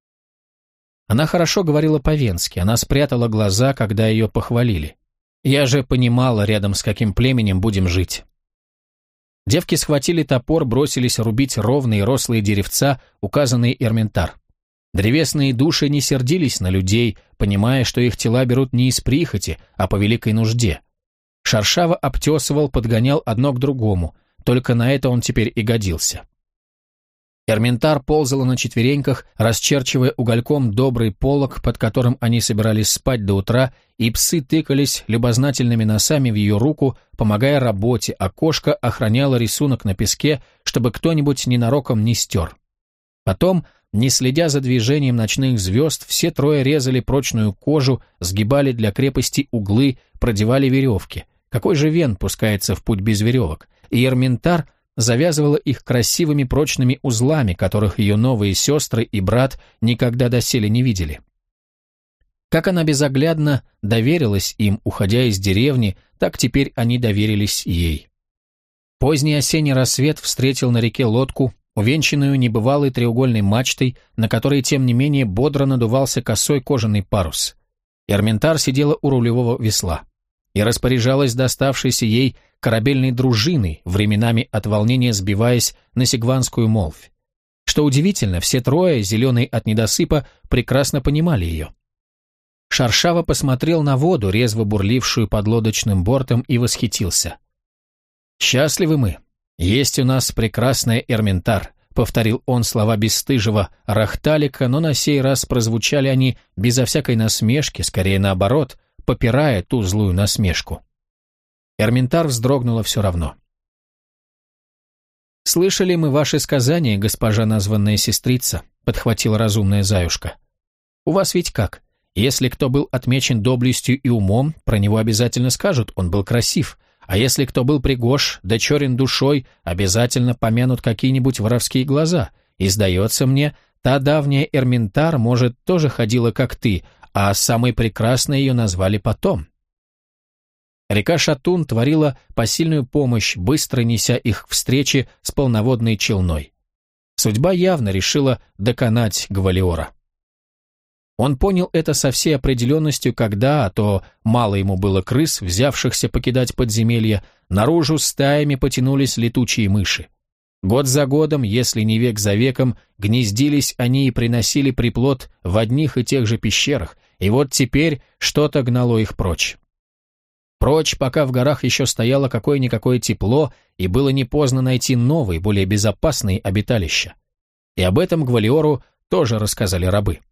Она хорошо говорила по-венски, она спрятала глаза, когда ее похвалили. Я же понимала, рядом с каким племенем будем жить. Девки схватили топор, бросились рубить ровные рослые деревца, указанные Эрминтар. Древесные души не сердились на людей, понимая, что их тела берут не из прихоти, а по великой нужде. Шаршава обтесывал, подгонял одно к другому, только на это он теперь и годился. Эрминтар ползала на четвереньках, расчерчивая угольком добрый полог, под которым они собирались спать до утра, и псы тыкались любознательными носами в ее руку, помогая работе, а кошка охраняла рисунок на песке, чтобы кто-нибудь ненароком не стер. Потом, не следя за движением ночных звезд, все трое резали прочную кожу, сгибали для крепости углы, продевали веревки. Какой же вен пускается в путь без веревок? И Эрминтар завязывала их красивыми прочными узлами, которых ее новые сестры и брат никогда доселе не видели. Как она безоглядно доверилась им, уходя из деревни, так теперь они доверились ей. Поздний осенний рассвет встретил на реке лодку, увенчанную небывалой треугольной мачтой, на которой, тем не менее, бодро надувался косой кожаный парус. Эрминтар сидела у рулевого весла и распоряжалась доставшейся ей корабельной дружиной, временами от волнения сбиваясь на сигванскую молвь. Что удивительно, все трое, зеленые от недосыпа, прекрасно понимали ее. Шаршава посмотрел на воду, резво бурлившую под лодочным бортом, и восхитился. «Счастливы мы. Есть у нас прекрасная Эрминтар», — повторил он слова бесстыжего Рахталика, но на сей раз прозвучали они безо всякой насмешки, скорее наоборот, попирая ту злую насмешку. Эрминтар вздрогнула все равно. «Слышали мы ваши сказания, госпожа названная сестрица», — подхватила разумная заюшка. «У вас ведь как? Если кто был отмечен доблестью и умом, про него обязательно скажут, он был красив, а если кто был пригож, да черен душой, обязательно помянут какие-нибудь воровские глаза, и, сдается мне, та давняя Эрминтар, может, тоже ходила, как ты, а самой прекрасной ее назвали потом». Река Шатун творила посильную помощь, быстро неся их к встрече с полноводной челной. Судьба явно решила доконать Гвалиора. Он понял это со всей определенностью, когда, а то мало ему было крыс, взявшихся покидать подземелья, наружу стаями потянулись летучие мыши. Год за годом, если не век за веком, гнездились они и приносили приплод в одних и тех же пещерах, и вот теперь что-то гнало их прочь. Прочь, пока в горах еще стояло какое-никакое тепло, и было не поздно найти новые, более безопасные обиталища. И об этом Гвалиору тоже рассказали рабы.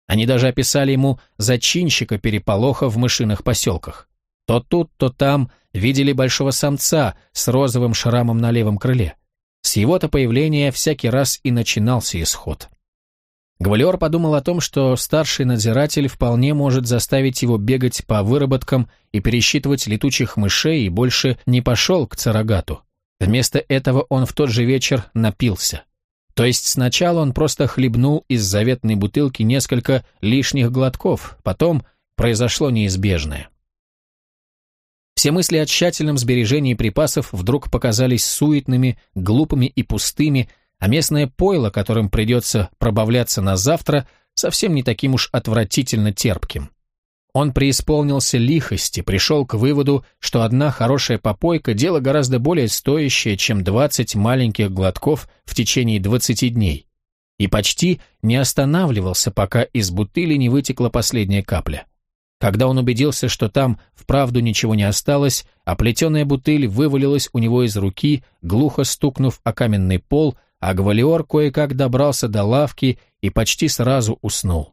Они даже описали ему зачинщика переполоха в мышиных поселках. То тут, то там видели большого самца с розовым шрамом на левом крыле. С его-то появления всякий раз и начинался исход. Гвалиор подумал о том, что старший надзиратель вполне может заставить его бегать по выработкам и пересчитывать летучих мышей, и больше не пошел к Царагату. Вместо этого он в тот же вечер напился. То есть сначала он просто хлебнул из заветной бутылки несколько лишних глотков, потом произошло неизбежное. Все мысли о тщательном сбережении припасов вдруг показались суетными, глупыми и пустыми, а местное пойло, которым придется пробавляться на завтра, совсем не таким уж отвратительно терпким. Он преисполнился лихости, пришел к выводу, что одна хорошая попойка – дело гораздо более стоящее, чем двадцать маленьких глотков в течение двадцати дней, и почти не останавливался, пока из бутыли не вытекла последняя капля. Когда он убедился, что там вправду ничего не осталось, а плетеная бутыль вывалилась у него из руки, глухо стукнув о каменный пол, а Гвалиор кое-как добрался до лавки и почти сразу уснул.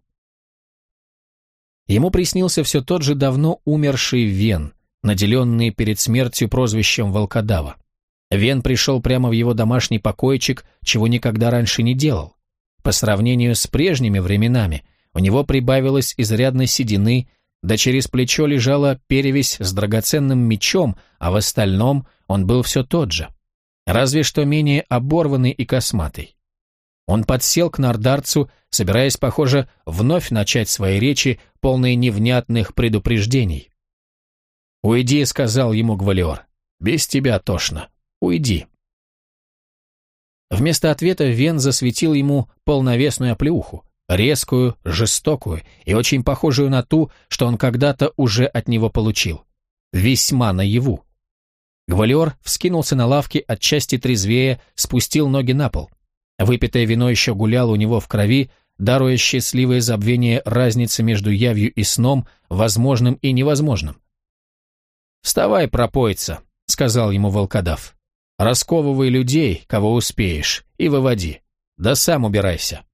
Ему приснился все тот же давно умерший Вен, наделенный перед смертью прозвищем Волкодава. Вен пришел прямо в его домашний покойчик, чего никогда раньше не делал. По сравнению с прежними временами, у него прибавилось изрядно седины, да через плечо лежала перевязь с драгоценным мечом, а в остальном он был все тот же, разве что менее оборванный и косматый. Он подсел к нардарцу, собираясь, похоже, вновь начать свои речи, полные невнятных предупреждений. «Уйди», — сказал ему Гвалиор, — «без тебя тошно. Уйди». Вместо ответа Вен засветил ему полновесную оплеуху, резкую, жестокую и очень похожую на ту, что он когда-то уже от него получил. Весьма наяву. Гвалиор вскинулся на лавке, отчасти трезвее, спустил ноги на пол. Выпитое вино еще гуляло у него в крови, даруя счастливое забвение разницы между явью и сном, возможным и невозможным. «Вставай, пропойца», — сказал ему волкодав. «Расковывай людей, кого успеешь, и выводи. Да сам убирайся».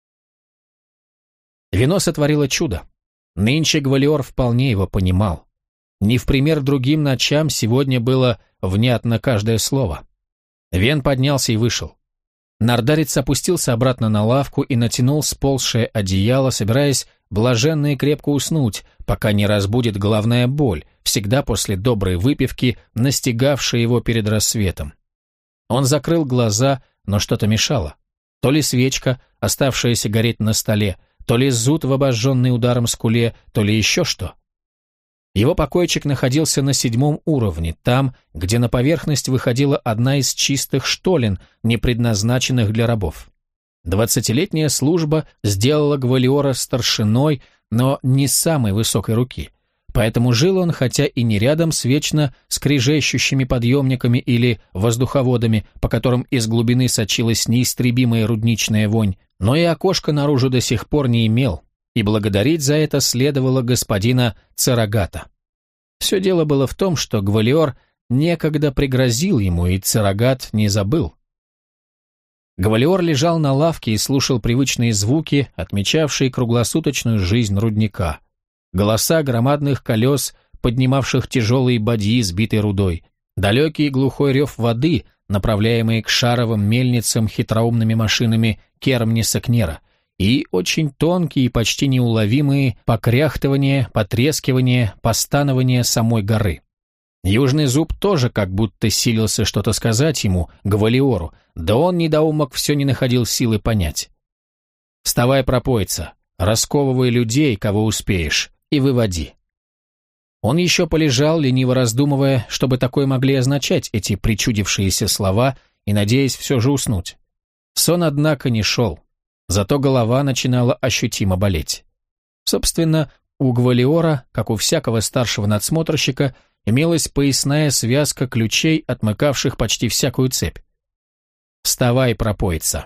Вино сотворило чудо. Нынче Гвалиор вполне его понимал. Не в пример другим ночам сегодня было внятно каждое слово. Вен поднялся и вышел. Нардарец опустился обратно на лавку и натянул сползшее одеяло, собираясь блаженно и крепко уснуть, пока не разбудит головная боль, всегда после доброй выпивки, настигавшая его перед рассветом. Он закрыл глаза, но что-то мешало. То ли свечка, оставшаяся гореть на столе, то ли зуд в обожженной ударом скуле, то ли еще что. Его покойчик находился на седьмом уровне, там, где на поверхность выходила одна из чистых штолен, не предназначенных для рабов. Двадцатилетняя служба сделала Гвалиора старшиной, но не самой высокой руки. Поэтому жил он, хотя и не рядом с вечно скрежещущими подъемниками или воздуховодами, по которым из глубины сочилась неистребимая рудничная вонь, но и окошко наружу до сих пор не имел, и благодарить за это следовало господина Царагата. Все дело было в том, что Гвалиор некогда пригрозил ему, и Царагат не забыл. Гвалиор лежал на лавке и слушал привычные звуки, отмечавшие круглосуточную жизнь рудника. Голоса громадных колес, поднимавших тяжелые бадьи с битой рудой, далекий глухой рев воды, направляемый к шаровым мельницам хитроумными машинами Кермниса-Кнера, и очень тонкие и почти неуловимые покряхтывания, потрескивания, постанования самой горы. Южный зуб тоже как будто силился что-то сказать ему, Гвалиору, да он, недоумок, все не находил силы понять. «Вставай, пропойца, расковывай людей, кого успеешь, и выводи». Он еще полежал, лениво раздумывая, чтобы такое могли означать эти причудившиеся слова, и надеясь все же уснуть. Сон, однако, не шел. Зато голова начинала ощутимо болеть. Собственно, у Гвалиора, как у всякого старшего надсмотрщика, имелась поясная связка ключей, отмыкавших почти всякую цепь. «Вставай, пропойца».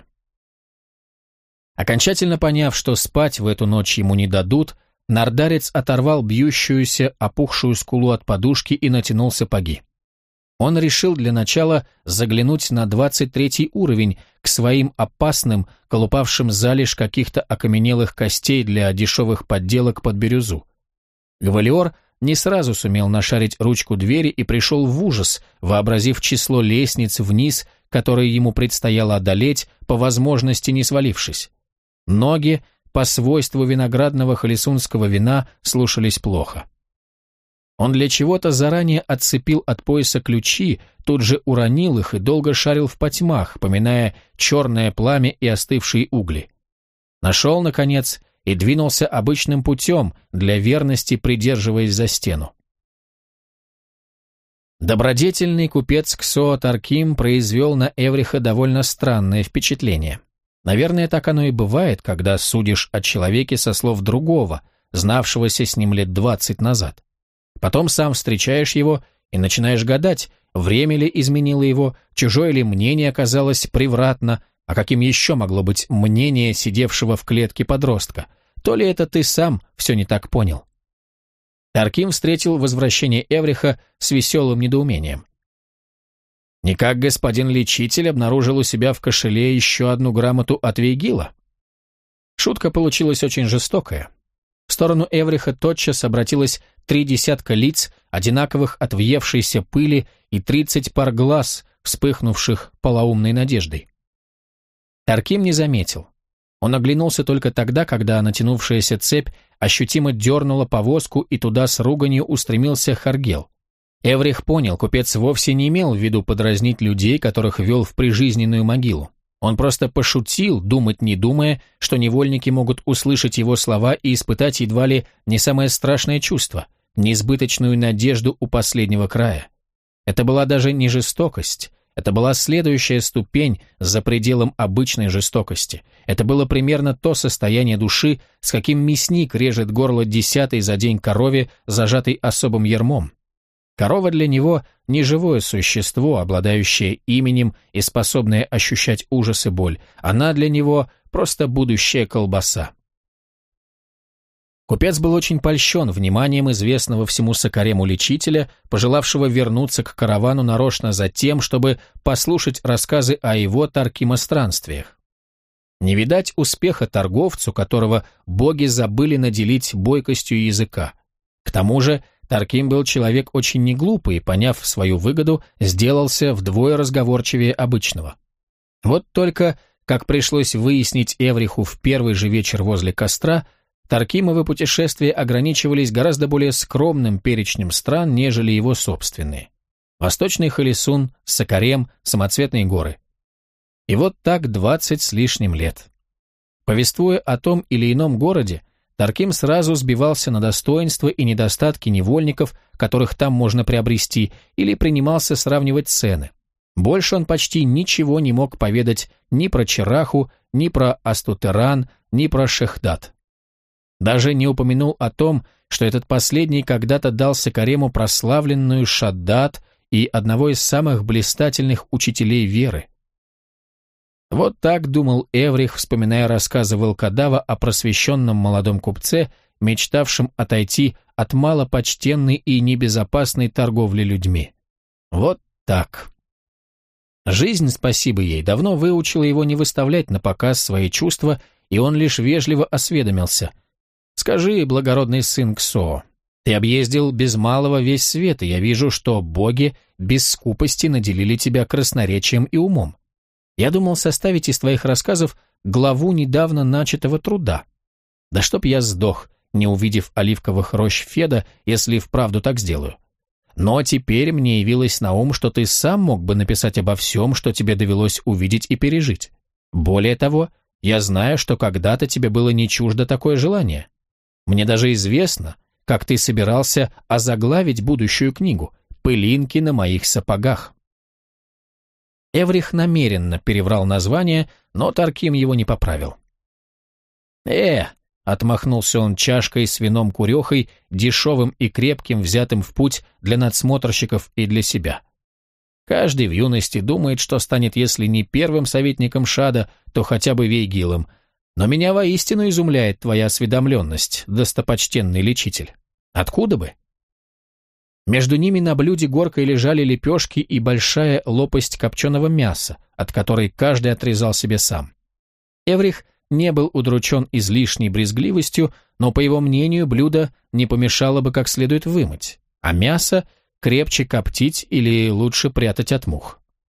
Окончательно поняв, что спать в эту ночь ему не дадут, нардарец оторвал бьющуюся, опухшую скулу от подушки и натянул сапоги. Он решил для начала заглянуть на двадцать третий уровень, к своим опасным, колупавшим залежь каких-то окаменелых костей для дешевых подделок под бирюзу. Гвалиор не сразу сумел нашарить ручку двери и пришел в ужас, вообразив число лестниц вниз, которые ему предстояло одолеть, по возможности не свалившись. Ноги, по свойству виноградного холесунского вина, слушались плохо. Он для чего-то заранее отцепил от пояса ключи, тут же уронил их и долго шарил в потьмах, поминая черное пламя и остывшие угли. Нашел, наконец, и двинулся обычным путем, для верности придерживаясь за стену. Добродетельный купец Ксоо Тарким произвел на Эвриха довольно странное впечатление. Наверное, так оно и бывает, когда судишь о человеке со слов другого, знавшегося с ним лет двадцать назад. Потом сам встречаешь его и начинаешь гадать, время ли изменило его, чужое ли мнение оказалось превратно, а каким еще могло быть мнение сидевшего в клетке подростка, то ли это ты сам все не так понял. Тарким встретил возвращение Эвриха с веселым недоумением. Никак господин лечитель обнаружил у себя в кошеле еще одну грамоту от Вейгила. Шутка получилась очень жестокая. В сторону Эвриха тотчас обратилось три десятка лиц, одинаковых от въевшейся пыли, и тридцать пар глаз, вспыхнувших полоумной надеждой. Тарким не заметил. Он оглянулся только тогда, когда натянувшаяся цепь ощутимо дернула повозку, и туда с руганью устремился Харгел. Эврих понял, купец вовсе не имел в виду подразнить людей, которых вел в прижизненную могилу. Он просто пошутил, думать не думая, что невольники могут услышать его слова и испытать едва ли не самое страшное чувство – несбыточную надежду у последнего края. Это была даже не жестокость, это была следующая ступень за пределом обычной жестокости. Это было примерно то состояние души, с каким мясник режет горло десятой за день корове, зажатой особым ярмом. Корова для него – не живое существо, обладающее именем и способное ощущать ужас и боль. Она для него – просто будущая колбаса. Купец был очень польщен вниманием известного всему Сакарему лечителя, пожелавшего вернуться к каравану нарочно за тем, чтобы послушать рассказы о его таркимостранствиях. Не видать успеха торговцу, которого боги забыли наделить бойкостью языка. К тому же Тарким был человек очень неглупый и, поняв свою выгоду, сделался вдвое разговорчивее обычного. Вот только, как пришлось выяснить Эвриху в первый же вечер возле костра, Таркимовы путешествия ограничивались гораздо более скромным перечнем стран, нежели его собственные. Восточный Холесун, Сакарем, Самоцветные горы. И вот так двадцать с лишним лет. Повествуя о том или ином городе, Тарким сразу сбивался на достоинства и недостатки невольников, которых там можно приобрести, или принимался сравнивать цены. Больше он почти ничего не мог поведать ни про Чераху, ни про Астутеран, ни про Шехдат. Даже не упомянул о том, что этот последний когда-то дал Сакарему прославленную Шаддат и одного из самых блистательных учителей веры. Вот так думал Эврих, вспоминая рассказы Волкодава о просвещенном молодом купце, мечтавшем отойти от малопочтенной и небезопасной торговли людьми. Вот так. Жизнь, спасибо ей, давно выучила его не выставлять на показ свои чувства, и он лишь вежливо осведомился. «Скажи, благородный сын Ксоо, ты объездил без малого весь свет, и я вижу, что боги без скупости наделили тебя красноречием и умом. Я думал составить из твоих рассказов главу недавно начатого труда. Да чтоб я сдох, не увидев оливковых рощ Феда, если вправду так сделаю. Но теперь мне явилось на ум, что ты сам мог бы написать обо всем, что тебе довелось увидеть и пережить. Более того, я знаю, что когда-то тебе было не чуждо такое желание. Мне даже известно, как ты собирался озаглавить будущую книгу «Пылинки на моих сапогах». Эврих намеренно переврал название, но Тарким его не поправил. «Э!» — отмахнулся он чашкой с вином-курехой, дешевым и крепким, взятым в путь для надсмотрщиков и для себя. Каждый в юности думает, что станет, если не первым советником Шада, то хотя бы Вейгилом. Но меня воистину изумляет твоя осведомленность, достопочтенный лечитель. Откуда бы?» Между ними на блюде горкой лежали лепешки и большая лопасть копченого мяса, от которой каждый отрезал себе сам. Эврих не был удручен излишней брезгливостью, но, по его мнению, блюдо не помешало бы как следует вымыть, а мясо крепче коптить или лучше прятать от мух.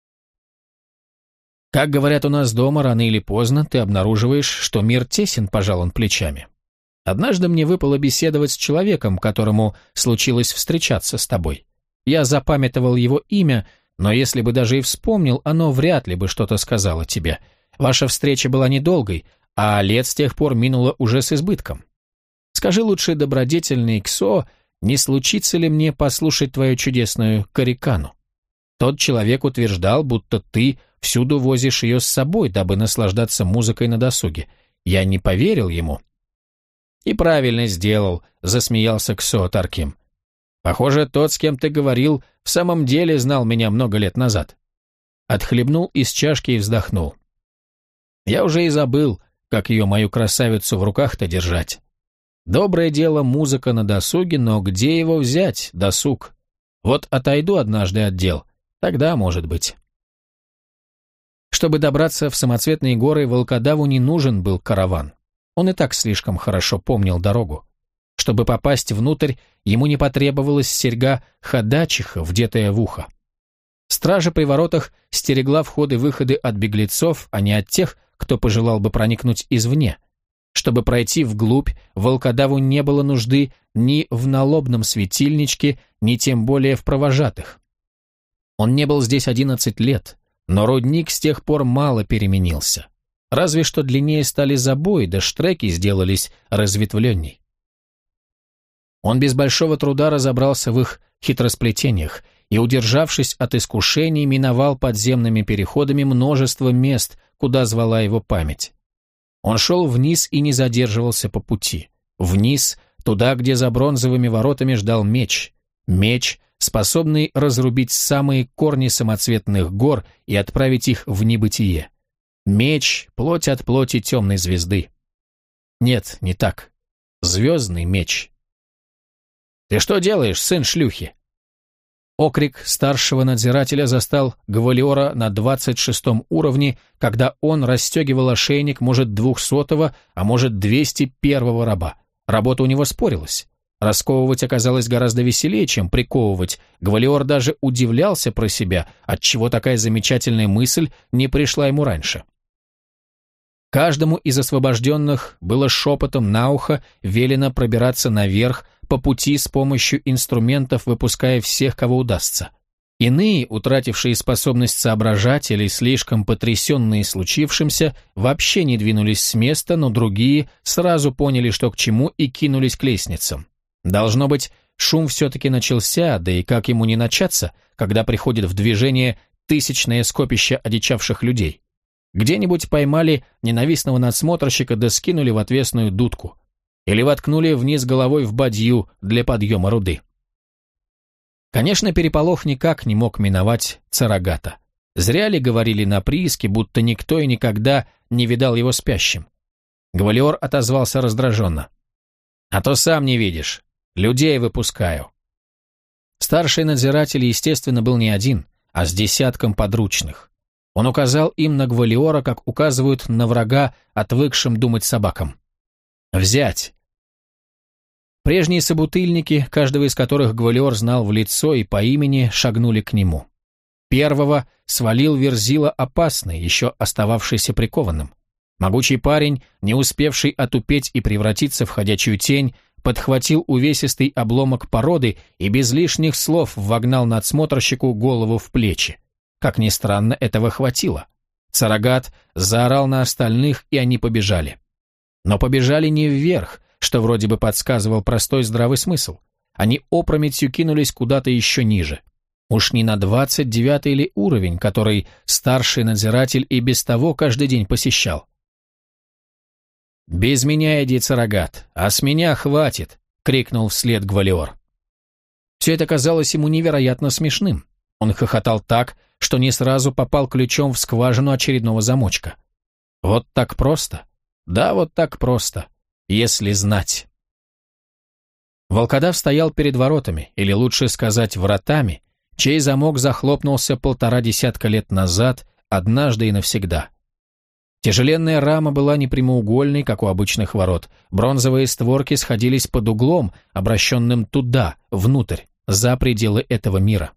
Как говорят у нас дома, рано или поздно ты обнаруживаешь, что мир тесен, пожал он плечами. Однажды мне выпало беседовать с человеком, которому случилось встречаться с тобой. Я запамятовал его имя, но если бы даже и вспомнил, оно вряд ли бы что-то сказало тебе. Ваша встреча была недолгой, а лет с тех пор минуло уже с избытком. Скажи лучше, добродетельный Ксо, не случится ли мне послушать твою чудесную карикану? Тот человек утверждал, будто ты всюду возишь ее с собой, дабы наслаждаться музыкой на досуге. Я не поверил ему. «И правильно сделал», — засмеялся Ксо Тарким. «Похоже, тот, с кем ты говорил, в самом деле знал меня много лет назад». Отхлебнул из чашки и вздохнул. «Я уже и забыл, как ее, мою красавицу, в руках-то держать. Доброе дело музыка на досуге, но где его взять, досуг? Вот отойду однажды от дел, тогда может быть». Чтобы добраться в самоцветные горы, волкодаву не нужен был караван. Он и так слишком хорошо помнил дорогу. Чтобы попасть внутрь, ему не потребовалась серьга ходачиха, вдетая в ухо. Стража при воротах стерегла входы-выходы от беглецов, а не от тех, кто пожелал бы проникнуть извне. Чтобы пройти вглубь, волкодаву не было нужды ни в налобном светильничке, ни тем более в провожатых. Он не был здесь одиннадцать лет, но рудник с тех пор мало переменился. Разве что длиннее стали забои, да штреки сделались разветвленней. Он без большого труда разобрался в их хитросплетениях и, удержавшись от искушений, миновал подземными переходами множество мест, куда звала его память. Он шел вниз и не задерживался по пути. Вниз, туда, где за бронзовыми воротами ждал меч. Меч, способный разрубить самые корни самоцветных гор и отправить их в небытие. Меч, плоть от плоти темной звезды. Нет, не так. Звездный меч. «Ты что делаешь, сын шлюхи?» Окрик старшего надзирателя застал Гвалиора на двадцать шестом уровне, когда он расстегивал ошейник, может, двухсотого, а может, двести первого раба. Работа у него спорилась. Расковывать оказалось гораздо веселее, чем приковывать. Гвалиор даже удивлялся про себя, отчего такая замечательная мысль не пришла ему раньше. Каждому из освобожденных было шепотом на ухо велено пробираться наверх по пути с помощью инструментов, выпуская всех, кого удастся. Иные, утратившие способность соображать или слишком потрясенные случившимся, вообще не двинулись с места, но другие сразу поняли, что к чему, и кинулись к лестницам. Должно быть, шум все-таки начался, да и как ему не начаться, когда приходит в движение тысячное скопище одичавших людей. Где-нибудь поймали ненавистного надсмотрщика да скинули в отвесную дудку. Или воткнули вниз головой в бадью для подъема руды. Конечно, переполох никак не мог миновать Царагата. Зря ли говорили на прииске, будто никто и никогда не видал его спящим. Гвалиор отозвался раздраженно. «А то сам не видишь. Людей выпускаю». Старший надзиратель, естественно, был не один, а с десятком подручных. Он указал им на Гвалиора, как указывают на врага, отвыкшим думать собакам. «Взять!» Прежние собутыльники, каждого из которых Гвалиор знал в лицо и по имени, шагнули к нему. Первого свалил Верзила опасный, еще остававшийся прикованным. Могучий парень, не успевший отупеть и превратиться в ходячую тень, подхватил увесистый обломок породы и без лишних слов вогнал надсмотрщику голову в плечи. Как ни странно, этого хватило. Царагат заорал на остальных, и они побежали. Но побежали не вверх, что вроде бы подсказывал простой здравый смысл. Они опрометью кинулись куда-то еще ниже. Уж не на двадцать девятый ли уровень, который старший надзиратель и без того каждый день посещал. «Без меня иди, Царагат, а с меня хватит!» — крикнул вслед Гвалиор. Все это казалось ему невероятно смешным. Он хохотал так, что не сразу попал ключом в скважину очередного замочка. Вот так просто? Да, вот так просто. Если знать. Волкодав стоял перед воротами, или лучше сказать вратами, чей замок захлопнулся полтора десятка лет назад, однажды и навсегда. Тяжеленная рама была не прямоугольной, как у обычных ворот. Бронзовые створки сходились под углом, обращенным туда, внутрь, за пределы этого мира.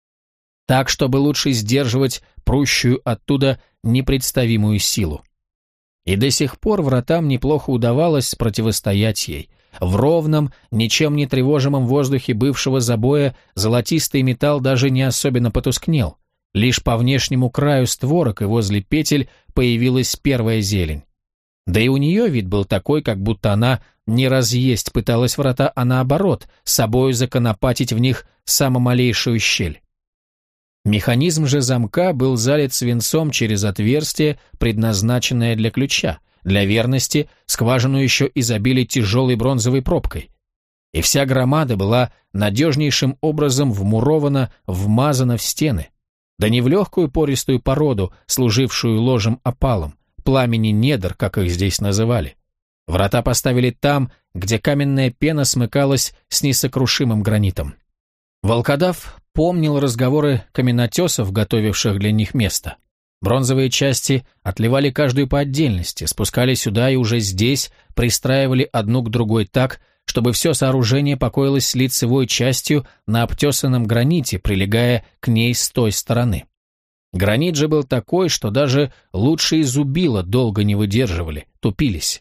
Так, чтобы лучше сдерживать прущую оттуда непредставимую силу. И до сих пор вратам неплохо удавалось противостоять ей. В ровном, ничем не тревожимом воздухе бывшего забоя золотистый металл даже не особенно потускнел. Лишь по внешнему краю створок и возле петель появилась первая зелень. Да и у нее вид был такой, как будто она не разъесть пыталась врата, а наоборот, собою законопатить в них самомалейшую щель. Механизм же замка был залит свинцом через отверстие, предназначенное для ключа. Для верности скважину еще изобили тяжелой бронзовой пробкой. И вся громада была надежнейшим образом вмурована, вмазана в стены. Да не в легкую пористую породу, служившую ложем-опалом, пламени недр, как их здесь называли. Врата поставили там, где каменная пена смыкалась с несокрушимым гранитом. Волкодав помнил разговоры каменотесов, готовивших для них место. Бронзовые части отливали каждую по отдельности, спускали сюда и уже здесь пристраивали одну к другой так, чтобы все сооружение покоилось лицевой частью на обтесанном граните, прилегая к ней с той стороны. Гранит же был такой, что даже лучшие зубила долго не выдерживали, тупились.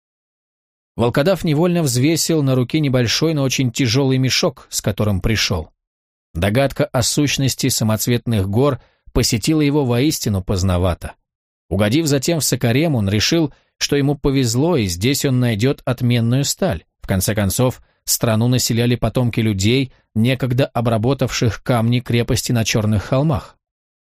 Волкодав невольно взвесил на руке небольшой, но очень тяжелый мешок, с которым пришел. Догадка о сущности самоцветных гор посетила его воистину поздновато. Угодив затем в Сокарем, он решил, что ему повезло, и здесь он найдет отменную сталь. В конце концов, страну населяли потомки людей, некогда обработавших камни крепости на черных холмах.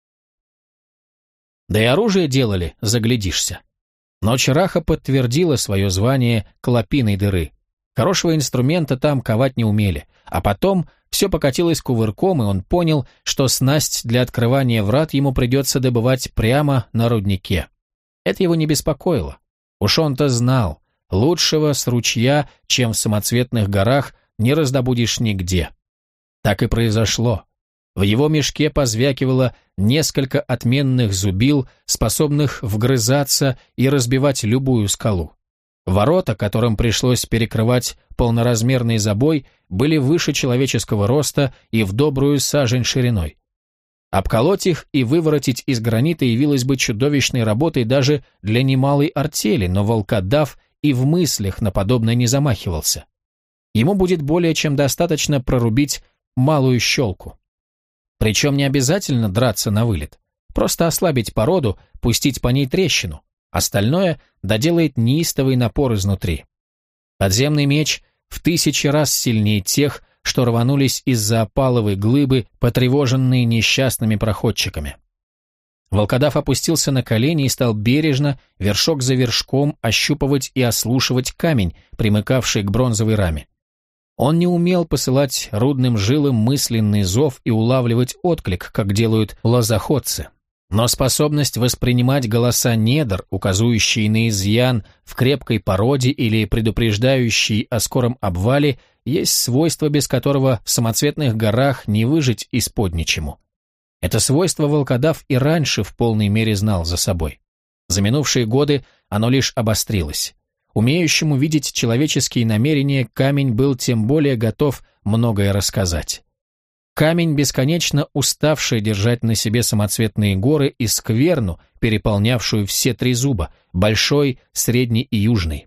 Да и оружие делали, заглядишься. Но Чараха подтвердила свое звание клопиной дыры. Хорошего инструмента там ковать не умели, а потом все покатилось кувырком, и он понял, что снасть для открывания врат ему придется добывать прямо на руднике. Это его не беспокоило. Уж он-то знал, лучшего с ручья, чем в самоцветных горах, не раздобудешь нигде. Так и произошло. В его мешке позвякивало несколько отменных зубил, способных вгрызаться и разбивать любую скалу. Ворота, которым пришлось перекрывать полноразмерный забой, были выше человеческого роста и в добрую сажень шириной. Обколоть их и выворотить из гранита явилось бы чудовищной работой даже для немалой артели, но волкодав и в мыслях на подобное не замахивался. Ему будет более чем достаточно прорубить малую щелку. Причем не обязательно драться на вылет, просто ослабить породу, пустить по ней трещину. Остальное доделает неистовый напор изнутри. Подземный меч в тысячи раз сильнее тех, что рванулись из-за опаловой глыбы, потревоженные несчастными проходчиками. Волкодав опустился на колени и стал бережно, вершок за вершком, ощупывать и ослушивать камень, примыкавший к бронзовой раме. Он не умел посылать рудным жилам мысленный зов и улавливать отклик, как делают лозоходцы. Но способность воспринимать голоса недр, указывающие на изъян в крепкой породе или предупреждающие о скором обвале, есть свойство, без которого в самоцветных горах не выжить из-под ничему. Это свойство волкодав и раньше в полной мере знал за собой. За минувшие годы оно лишь обострилось. Умеющему видеть человеческие намерения, камень был тем более готов многое рассказать. Камень, бесконечно уставший держать на себе самоцветные горы и скверну, переполнявшую все три зуба, большой, средний и южный.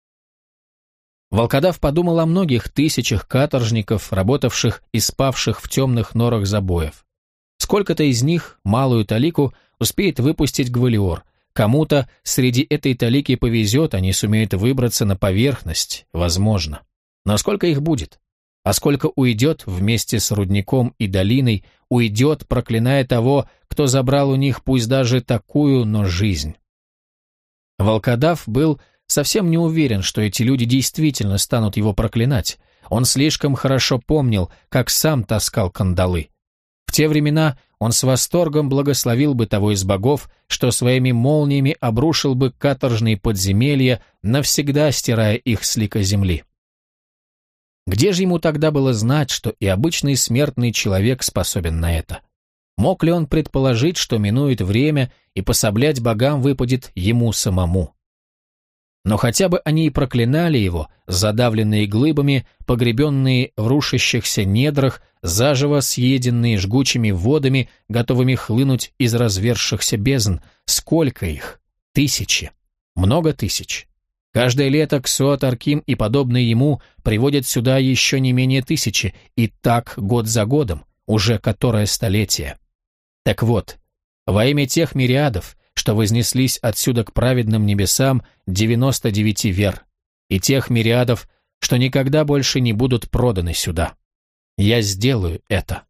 Волкодав подумал о многих тысячах каторжников, работавших и спавших в темных норах забоев. Сколько-то из них, малую талику, успеет выпустить Гвалиор. Кому-то среди этой талики повезет, они сумеют выбраться на поверхность, возможно. Но сколько их будет? А сколько уйдет вместе с рудником и долиной, уйдет, проклиная того, кто забрал у них пусть даже такую, но жизнь. Волкодав был совсем не уверен, что эти люди действительно станут его проклинать. Он слишком хорошо помнил, как сам таскал кандалы. В те времена он с восторгом благословил бы того из богов, что своими молниями обрушил бы каторжные подземелья, навсегда стирая их с лика земли. Где же ему тогда было знать, что и обычный смертный человек способен на это? Мог ли он предположить, что минует время, и пособлять богам выпадет ему самому? Но хотя бы они и проклинали его, задавленные глыбами, погребенные в рушащихся недрах, заживо съеденные жгучими водами, готовыми хлынуть из разверзшихся бездн, сколько их? Тысячи. Много тысяч. Каждое лето Ксуат-Арким и подобные ему приводят сюда еще не менее тысячи, и так год за годом, уже которое столетие. Так вот, во имя тех мириадов, что вознеслись отсюда к праведным небесам девяносто девяти вер, и тех мириадов, что никогда больше не будут проданы сюда. Я сделаю это.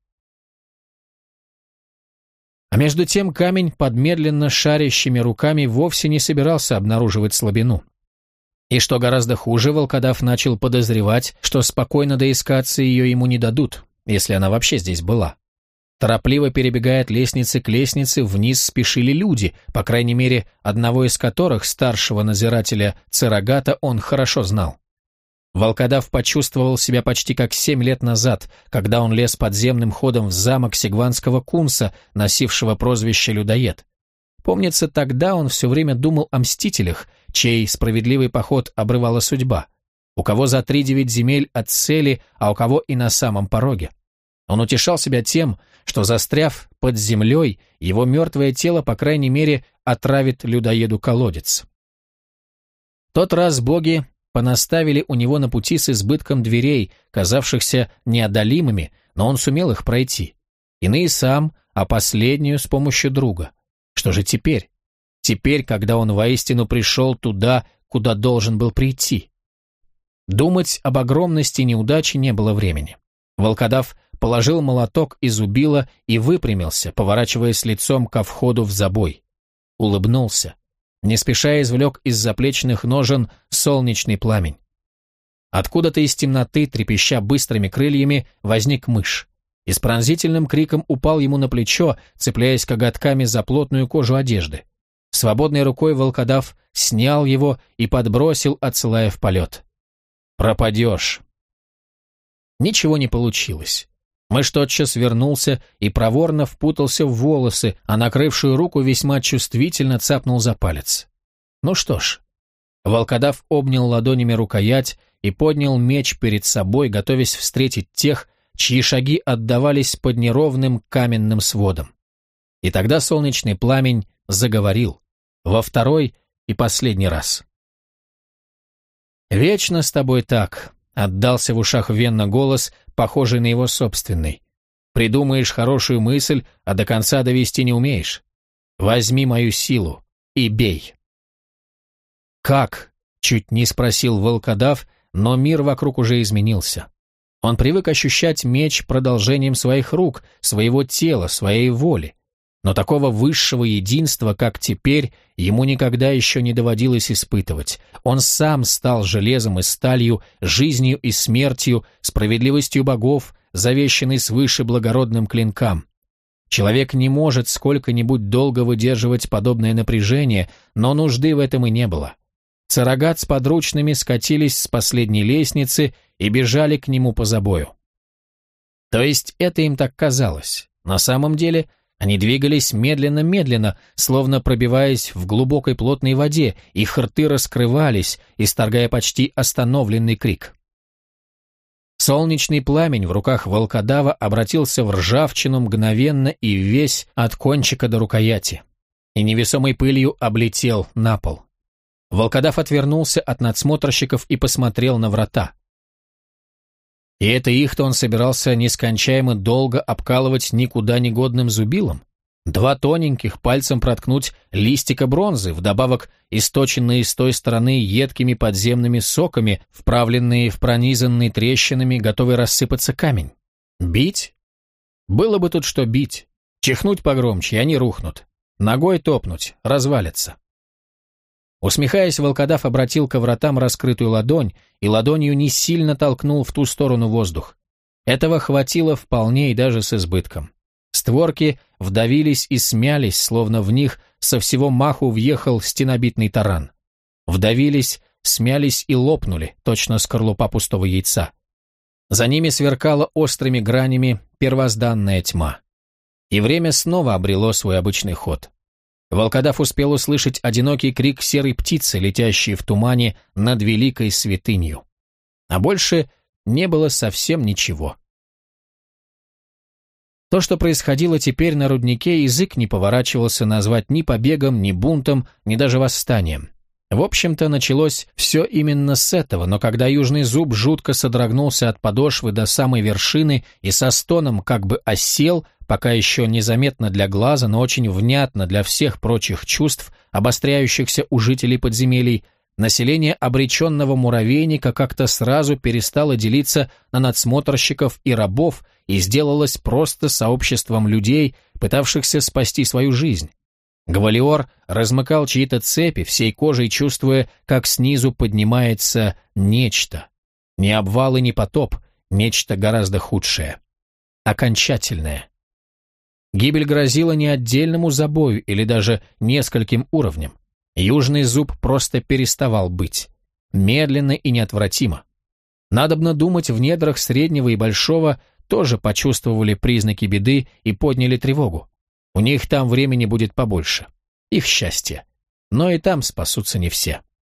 А между тем камень под медленно шарящими руками вовсе не собирался обнаруживать слабину. И что гораздо хуже, волкодав начал подозревать, что спокойно доискаться ее ему не дадут, если она вообще здесь была. Торопливо перебегая от лестницы к лестнице, вниз спешили люди, по крайней мере, одного из которых, старшего надзирателя Церагата, он хорошо знал. Волкодав почувствовал себя почти как семь лет назад, когда он лез подземным ходом в замок сигванского кунса, носившего прозвище «Людоед». Помнится, тогда он все время думал о мстителях, чей справедливый поход обрывала судьба, у кого за три девять земель от цели, а у кого и на самом пороге. Он утешал себя тем, что, застряв под землей, его мертвое тело, по крайней мере, отравит людоеду колодец. Тот раз боги понаставили у него на пути с избытком дверей, казавшихся неодолимыми, но он сумел их пройти. Иные сам, а последнюю с помощью друга. Что же теперь? Теперь, когда он воистину пришел туда, куда должен был прийти. Думать об огромности неудачи не было времени. Волкодав положил молоток из убила и выпрямился, поворачиваясь лицом ко входу в забой. Улыбнулся. Не спеша извлек из заплечных ножен солнечный пламень. Откуда-то из темноты, трепеща быстрыми крыльями, возник мышь и с пронзительным криком упал ему на плечо, цепляясь коготками за плотную кожу одежды. Свободной рукой волкодав снял его и подбросил, отсылая в полет. «Пропадешь!» Ничего не получилось. Мышь тотчас вернулся и проворно впутался в волосы, а накрывшую руку весьма чувствительно цапнул за палец. Ну что ж. Волкодав обнял ладонями рукоять и поднял меч перед собой, готовясь встретить тех, чьи шаги отдавались под неровным каменным сводом. И тогда солнечный пламень заговорил, во второй и последний раз. «Вечно с тобой так», — отдался в ушах Венна голос, похожий на его собственный. «Придумаешь хорошую мысль, а до конца довести не умеешь. Возьми мою силу и бей». «Как?» — чуть не спросил волкодав, но мир вокруг уже изменился. Он привык ощущать меч продолжением своих рук, своего тела, своей воли. Но такого высшего единства, как теперь, ему никогда еще не доводилось испытывать. Он сам стал железом и сталью, жизнью и смертью, справедливостью богов, завещанный свыше благородным клинкам. Человек не может сколько-нибудь долго выдерживать подобное напряжение, но нужды в этом и не было. Церагат с подручными скатились с последней лестницы и бежали к нему по забою. То есть это им так казалось. На самом деле они двигались медленно-медленно, словно пробиваясь в глубокой плотной воде, их рты раскрывались, исторгая почти остановленный крик. Солнечный пламень в руках волкодава обратился в ржавчину мгновенно и весь от кончика до рукояти, и невесомой пылью облетел на пол. Волкодав отвернулся от надсмотрщиков и посмотрел на врата. И это их-то он собирался нескончаемо долго обкалывать никуда негодным зубилом? Два тоненьких пальцем проткнуть листика бронзы, вдобавок источенные с той стороны едкими подземными соками, вправленные в пронизанный трещинами, готовый рассыпаться камень. Бить? Было бы тут что бить. Чихнуть погромче, и они рухнут. Ногой топнуть, развалятся. Усмехаясь, волкодав обратил ко вратам раскрытую ладонь и ладонью не сильно толкнул в ту сторону воздух. Этого хватило вполне и даже с избытком. Створки вдавились и смялись, словно в них со всего маху въехал стенобитный таран. Вдавились, смялись и лопнули, точно скорлупа пустого яйца. За ними сверкала острыми гранями первозданная тьма. И время снова обрело свой обычный ход. Волкодав успел услышать одинокий крик серой птицы, летящей в тумане над великой святынью. А больше не было совсем ничего. То, что происходило теперь на руднике, язык не поворачивался назвать ни побегом, ни бунтом, ни даже восстанием. В общем-то, началось все именно с этого, но когда южный зуб жутко содрогнулся от подошвы до самой вершины и со стоном как бы осел, пока еще незаметно для глаза, но очень внятно для всех прочих чувств, обостряющихся у жителей подземелий, население обреченного муравейника как-то сразу перестало делиться на надсмотрщиков и рабов и сделалось просто сообществом людей, пытавшихся спасти свою жизнь. Гвалиор размыкал чьи-то цепи, всей кожей чувствуя, как снизу поднимается нечто. Не обвал и не потоп, нечто гораздо худшее. Окончательное. Гибель грозила не отдельному забою или даже нескольким уровням. Южный зуб просто переставал быть. Медленно и неотвратимо. Надобно думать, в недрах среднего и большого тоже почувствовали признаки беды и подняли тревогу. У них там времени будет побольше. Их счастье. Но и там спасутся не все.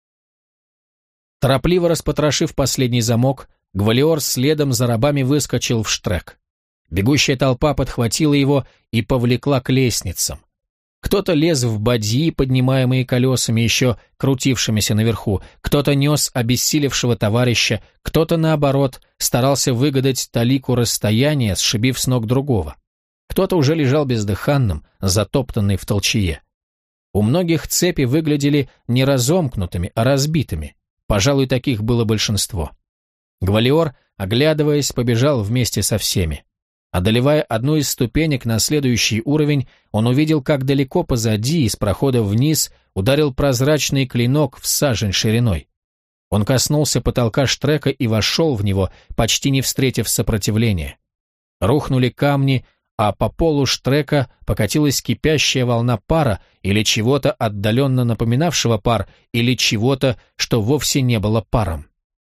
Торопливо распотрошив последний замок, Гвалиор следом за рабами выскочил в штрек. Бегущая толпа подхватила его и повлекла к лестницам. Кто-то лез в бадьи, поднимаемые колесами, еще крутившимися наверху, кто-то нес обессилевшего товарища, кто-то, наоборот, старался выгадать талику расстояния, сшибив с ног другого. Кто-то уже лежал бездыханным, затоптанный в толчее. У многих цепи выглядели не разомкнутыми, а разбитыми. Пожалуй, таких было большинство. Гвалиор, оглядываясь, побежал вместе со всеми. Одолевая одну из ступенек на следующий уровень, он увидел, как далеко позади, из прохода вниз, ударил прозрачный клинок в сажень шириной. Он коснулся потолка штрека и вошел в него, почти не встретив сопротивления. Рухнули камни, а по полу штрека покатилась кипящая волна пара или чего-то отдаленно напоминавшего пар, или чего-то, что вовсе не было паром.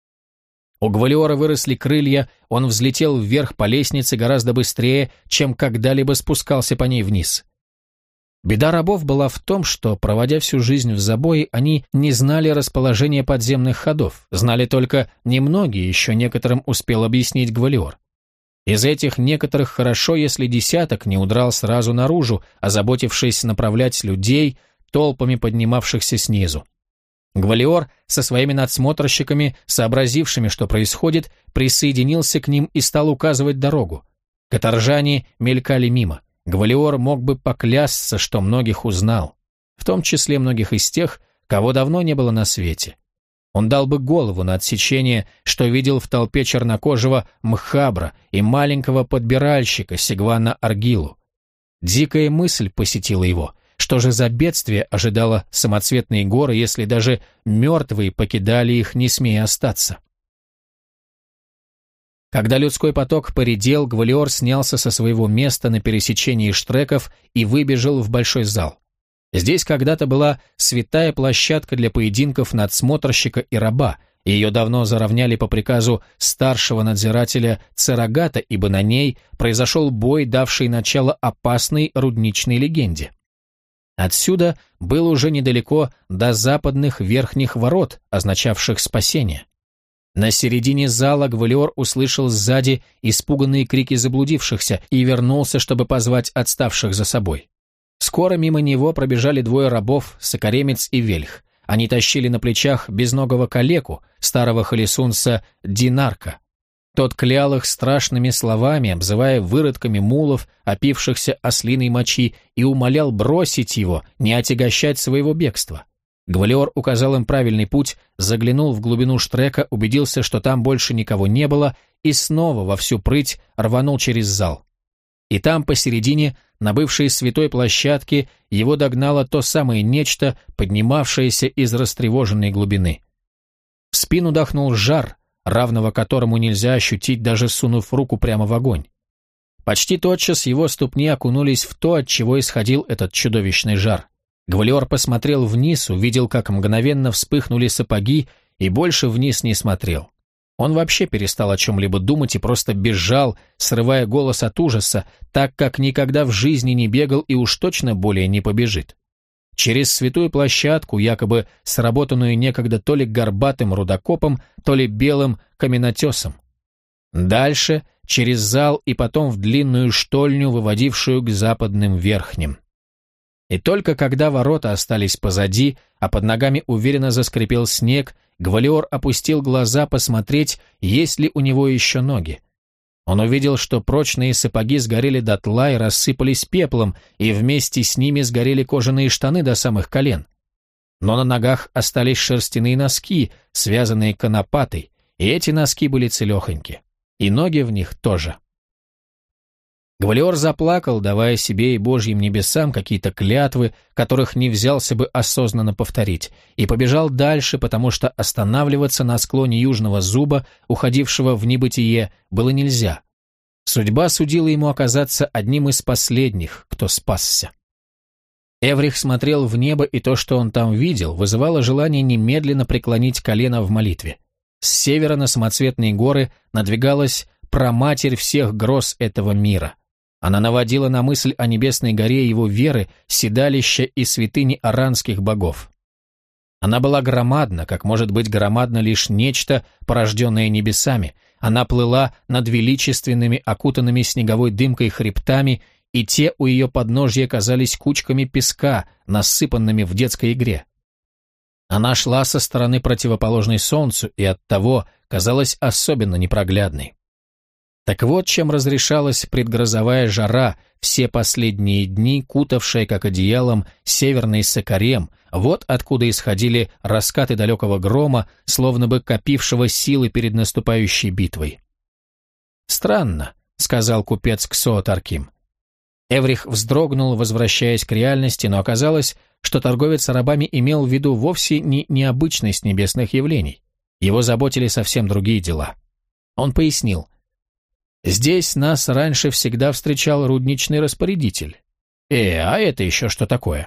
У Гвалиора выросли крылья, он взлетел вверх по лестнице гораздо быстрее, чем когда-либо спускался по ней вниз. Беда рабов была в том, что, проводя всю жизнь в забое, они не знали расположения подземных ходов, знали только немногие, еще некоторым успел объяснить Гвалиор. Из этих некоторых хорошо, если десяток не удрал сразу наружу, озаботившись направлять людей, толпами поднимавшихся снизу. Гвалиор со своими надсмотрщиками, сообразившими, что происходит, присоединился к ним и стал указывать дорогу. Каторжане мелькали мимо. Гвалиор мог бы поклясться, что многих узнал, в том числе многих из тех, кого давно не было на свете. Он дал бы голову на отсечение, что видел в толпе чернокожего Мхабра и маленького подбиральщика Сигвана Аргилу. Дикая мысль посетила его. Что же за бедствие ожидало самоцветные горы, если даже мертвые покидали их, не смея остаться? Когда людской поток поредел, Гвалиор снялся со своего места на пересечении штреков и выбежал в большой зал. Здесь когда-то была святая площадка для поединков надсмотрщика и раба, и ее давно заровняли по приказу старшего надзирателя Церагата, ибо на ней произошел бой, давший начало опасной рудничной легенде. Отсюда было уже недалеко до западных верхних ворот, означавших спасение. На середине зала Гвалиор услышал сзади испуганные крики заблудившихся и вернулся, чтобы позвать отставших за собой. Скоро мимо него пробежали двое рабов, Сокаремец и Вельх. Они тащили на плечах безногого калеку, старого холесунца Динарка. Тот клял их страшными словами, обзывая выродками мулов, опившихся ослиной мочи, и умолял бросить его, не отягощать своего бегства. Гвалиор указал им правильный путь, заглянул в глубину штрека, убедился, что там больше никого не было, и снова во всю прыть рванул через зал. И там, посередине, на бывшей святой площадке, его догнало то самое нечто, поднимавшееся из растревоженной глубины. В спину дохнул жар, равного которому нельзя ощутить, даже сунув руку прямо в огонь. Почти тотчас его ступни окунулись в то, от чего исходил этот чудовищный жар. Гвалиор посмотрел вниз, увидел, как мгновенно вспыхнули сапоги, и больше вниз не смотрел. Он вообще перестал о чем-либо думать и просто бежал, срывая голос от ужаса, так как никогда в жизни не бегал и уж точно более не побежит. Через святую площадку, якобы сработанную некогда то ли горбатым рудокопом, то ли белым каменотесом. Дальше через зал и потом в длинную штольню, выводившую к западным верхним. И только когда ворота остались позади, а под ногами уверенно заскрипел снег, Гвалиор опустил глаза посмотреть, есть ли у него еще ноги. Он увидел, что прочные сапоги сгорели дотла и рассыпались пеплом, и вместе с ними сгорели кожаные штаны до самых колен. Но на ногах остались шерстяные носки, связанные конопатой, и эти носки были целехоньки. И ноги в них тоже. Гвалиор заплакал, давая себе и Божьим небесам какие-то клятвы, которых не взялся бы осознанно повторить, и побежал дальше, потому что останавливаться на склоне южного зуба, уходившего в небытие, было нельзя. Судьба судила ему оказаться одним из последних, кто спасся. Эврих смотрел в небо, и то, что он там видел, вызывало желание немедленно преклонить колено в молитве. С севера на самоцветные горы надвигалась праматерь всех гроз этого мира. Она наводила на мысль о небесной горе его веры, седалища и святыни аранских богов. Она была громадна, как может быть громадно лишь нечто, порожденное небесами. Она плыла над величественными, окутанными снеговой дымкой хребтами, и те у ее подножья казались кучками песка, насыпанными в детской игре. Она шла со стороны противоположной солнцу и оттого казалась особенно непроглядной. Так вот, чем разрешалась предгрозовая жара, все последние дни, кутавшая, как одеялом, северный Сакарем, вот откуда исходили раскаты далекого грома, словно бы копившего силы перед наступающей битвой. «Странно», — сказал купец Ксоот-Арким. Эврих вздрогнул, возвращаясь к реальности, но оказалось, что торговец рабами имел в виду вовсе не необычность небесных явлений. Его заботили совсем другие дела. Он пояснил: «Здесь нас раньше всегда встречал рудничный распорядитель. Э, а это еще что такое?»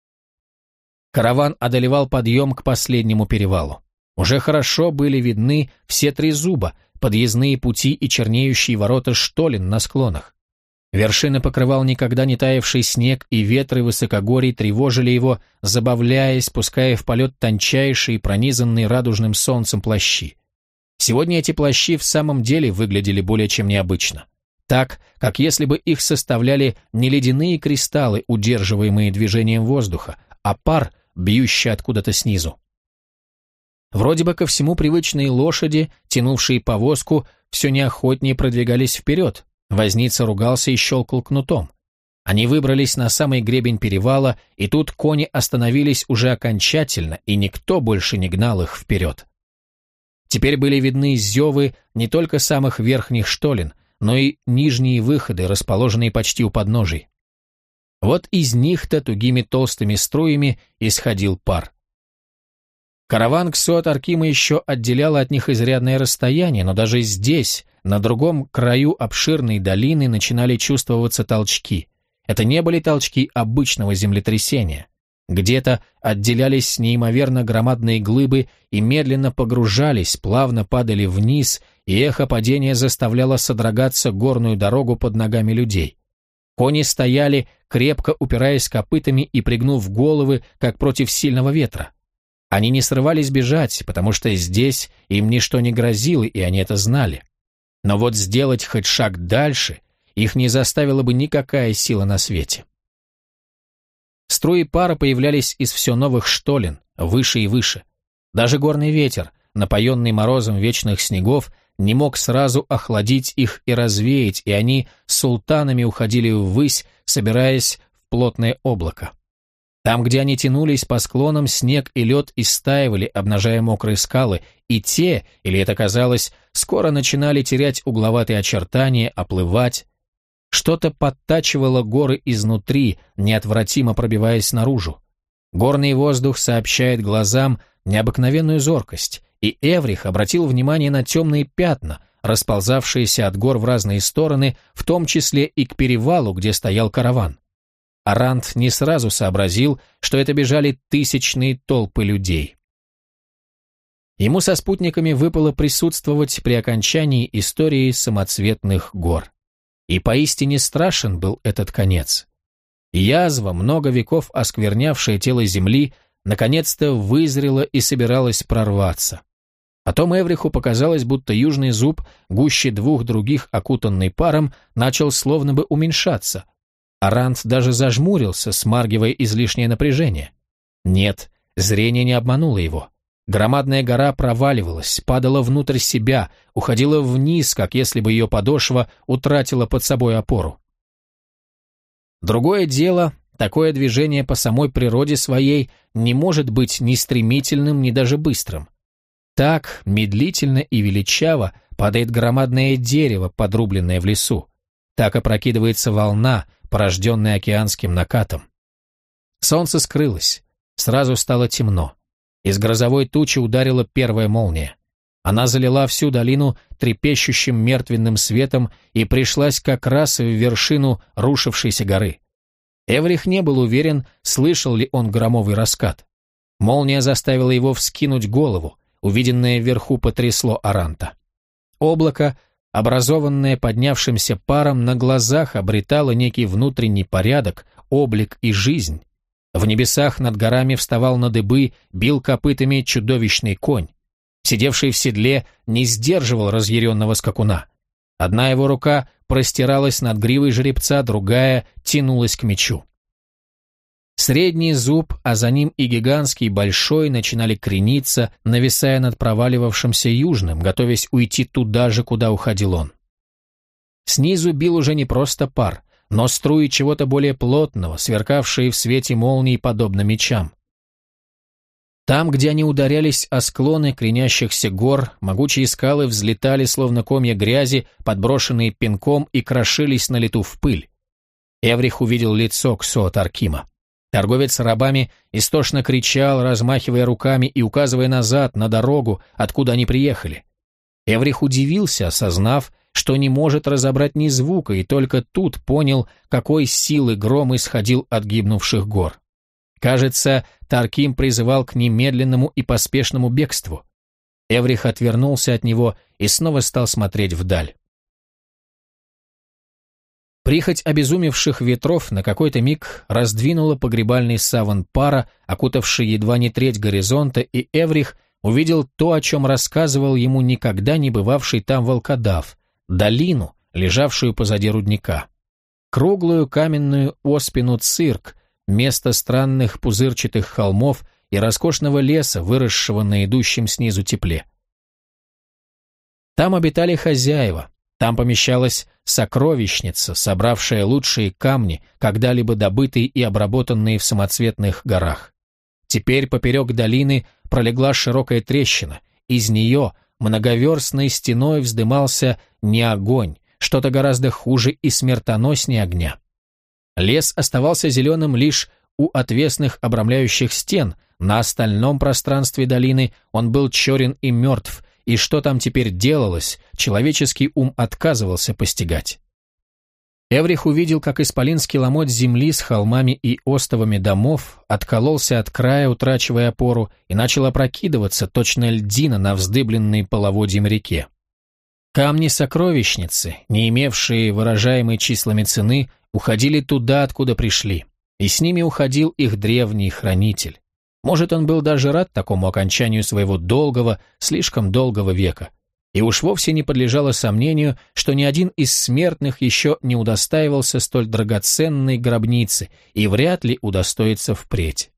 Караван одолевал подъем к последнему перевалу. Уже хорошо были видны все три зуба, подъездные пути и чернеющие ворота штолен на склонах. Вершины покрывал никогда не таявший снег, и ветры высокогорий тревожили его, забавляясь, пуская в полет тончайшие, пронизанные радужным солнцем плащи. Сегодня эти плащи в самом деле выглядели более чем необычно. Так, как если бы их составляли не ледяные кристаллы, удерживаемые движением воздуха, а пар, бьющий откуда-то снизу. Вроде бы ко всему привычные лошади, тянувшие повозку, все неохотнее продвигались вперед. Возница ругался и щелкал кнутом. Они выбрались на самый гребень перевала, и тут кони остановились уже окончательно, и никто больше не гнал их вперед. Теперь были видны зевы не только самых верхних штолен, но и нижние выходы, расположенные почти у подножий. Вот из них-то тугими толстыми струями исходил пар. Караван Ксоот-Аркима еще отделяло от них изрядное расстояние, но даже здесь, на другом краю обширной долины, начинали чувствоваться толчки. Это не были толчки обычного землетрясения. Где-то отделялись неимоверно громадные глыбы и медленно погружались, плавно падали вниз, и эхо падения заставляло содрогаться горную дорогу под ногами людей. Кони стояли, крепко упираясь копытами и пригнув головы, как против сильного ветра. Они не срывались бежать, потому что здесь им ничто не грозило, и они это знали. Но вот сделать хоть шаг дальше их не заставила бы никакая сила на свете. Струи пара появлялись из все новых штолен, выше и выше. Даже горный ветер, напоенный морозом вечных снегов, не мог сразу охладить их и развеять, и они султанами уходили ввысь, собираясь в плотное облако. Там, где они тянулись по склонам, снег и лед истаивали, обнажая мокрые скалы, и те, или это казалось, скоро начинали терять угловатые очертания, оплывать. Что-то подтачивало горы изнутри, неотвратимо пробиваясь наружу. Горный воздух сообщает глазам необыкновенную зоркость, и Эврих обратил внимание на темные пятна, расползавшиеся от гор в разные стороны, в том числе и к перевалу, где стоял караван. Арант не сразу сообразил, что это бежали тысячные толпы людей. Ему со спутниками выпало присутствовать при окончании истории самоцветных гор. И поистине страшен был этот конец. Язва, много веков осквернявшая тело земли, наконец-то вызрела и собиралась прорваться. Потом Эвриху показалось, будто южный зуб, гуще двух других окутанный паром, начал словно бы уменьшаться. Арант даже зажмурился, смаргивая излишнее напряжение. Нет, зрение не обмануло его. Громадная гора проваливалась, падала внутрь себя, уходила вниз, как если бы ее подошва утратила под собой опору. Другое дело, такое движение по самой природе своей не может быть ни стремительным, ни даже быстрым. Так, медлительно и величаво падает громадное дерево, подрубленное в лесу. Так опрокидывается волна, порожденная океанским накатом. Солнце скрылось, сразу стало темно. Из грозовой тучи ударила первая молния. Она залила всю долину трепещущим мертвенным светом и пришлась как раз в вершину рушившейся горы. Эврих не был уверен, слышал ли он громовый раскат. Молния заставила его вскинуть голову, увиденное вверху потрясло Аранта. Облако, образованное поднявшимся паром, на глазах обретало некий внутренний порядок, облик и жизнь. В небесах над горами вставал на дыбы, бил копытами чудовищный конь. Сидевший в седле не сдерживал разъяренного скакуна. Одна его рука простиралась над гривой жеребца, другая тянулась к мечу. Средний зуб, а за ним и гигантский большой начинали крениться, нависая над проваливавшимся южным, готовясь уйти туда же, куда уходил он. Снизу бил уже не просто пар, но струи чего-то более плотного, сверкавшие в свете молний подобно мечам. Там, где они ударялись о склоны кренящихся гор, могучие скалы взлетали, словно комья грязи, подброшенные пинком, и крошились на лету в пыль. Эврих увидел лицо Ксоотаркима. Торговец рабами истошно кричал, размахивая руками и указывая назад, на дорогу, откуда они приехали. Эврих удивился, осознав, что не может разобрать ни звука, и только тут понял, какой силы гром исходил от гибнувших гор. Кажется, Тарким призывал к немедленному и поспешному бегству. Эврих отвернулся от него и снова стал смотреть вдаль. Прихоть обезумевших ветров на какой-то миг раздвинула погребальный саван пара, окутавший едва не треть горизонта, и Эврих увидел то, о чем рассказывал ему никогда не бывавший там волкодав, долину, лежавшую позади рудника. Круглую каменную оспину цирк, место странных пузырчатых холмов и роскошного леса, выросшего на идущем снизу тепле. Там обитали хозяева, там помещалась сокровищница, собравшая лучшие камни, когда-либо добытые и обработанные в самоцветных горах. Теперь поперек долины пролегла широкая трещина, из нее многоверстной стеной вздымался не огонь, что-то гораздо хуже и смертоноснее огня. Лес оставался зеленым лишь у отвесных обрамляющих стен, на остальном пространстве долины он был черен и мертв, и что там теперь делалось, человеческий ум отказывался постигать. Эврих увидел, как исполинский ломоть земли с холмами и остовами домов откололся от края, утрачивая опору, и начал опрокидываться, точно льдина на вздыбленной половодьем реке. Камни-сокровищницы, не имевшие выражаемой числами цены, уходили туда, откуда пришли, и с ними уходил их древний хранитель. Может, он был даже рад такому окончанию своего долгого, слишком долгого века. И уж вовсе не подлежало сомнению, что ни один из смертных еще не удостаивался столь драгоценной гробницы и вряд ли удостоится впредь.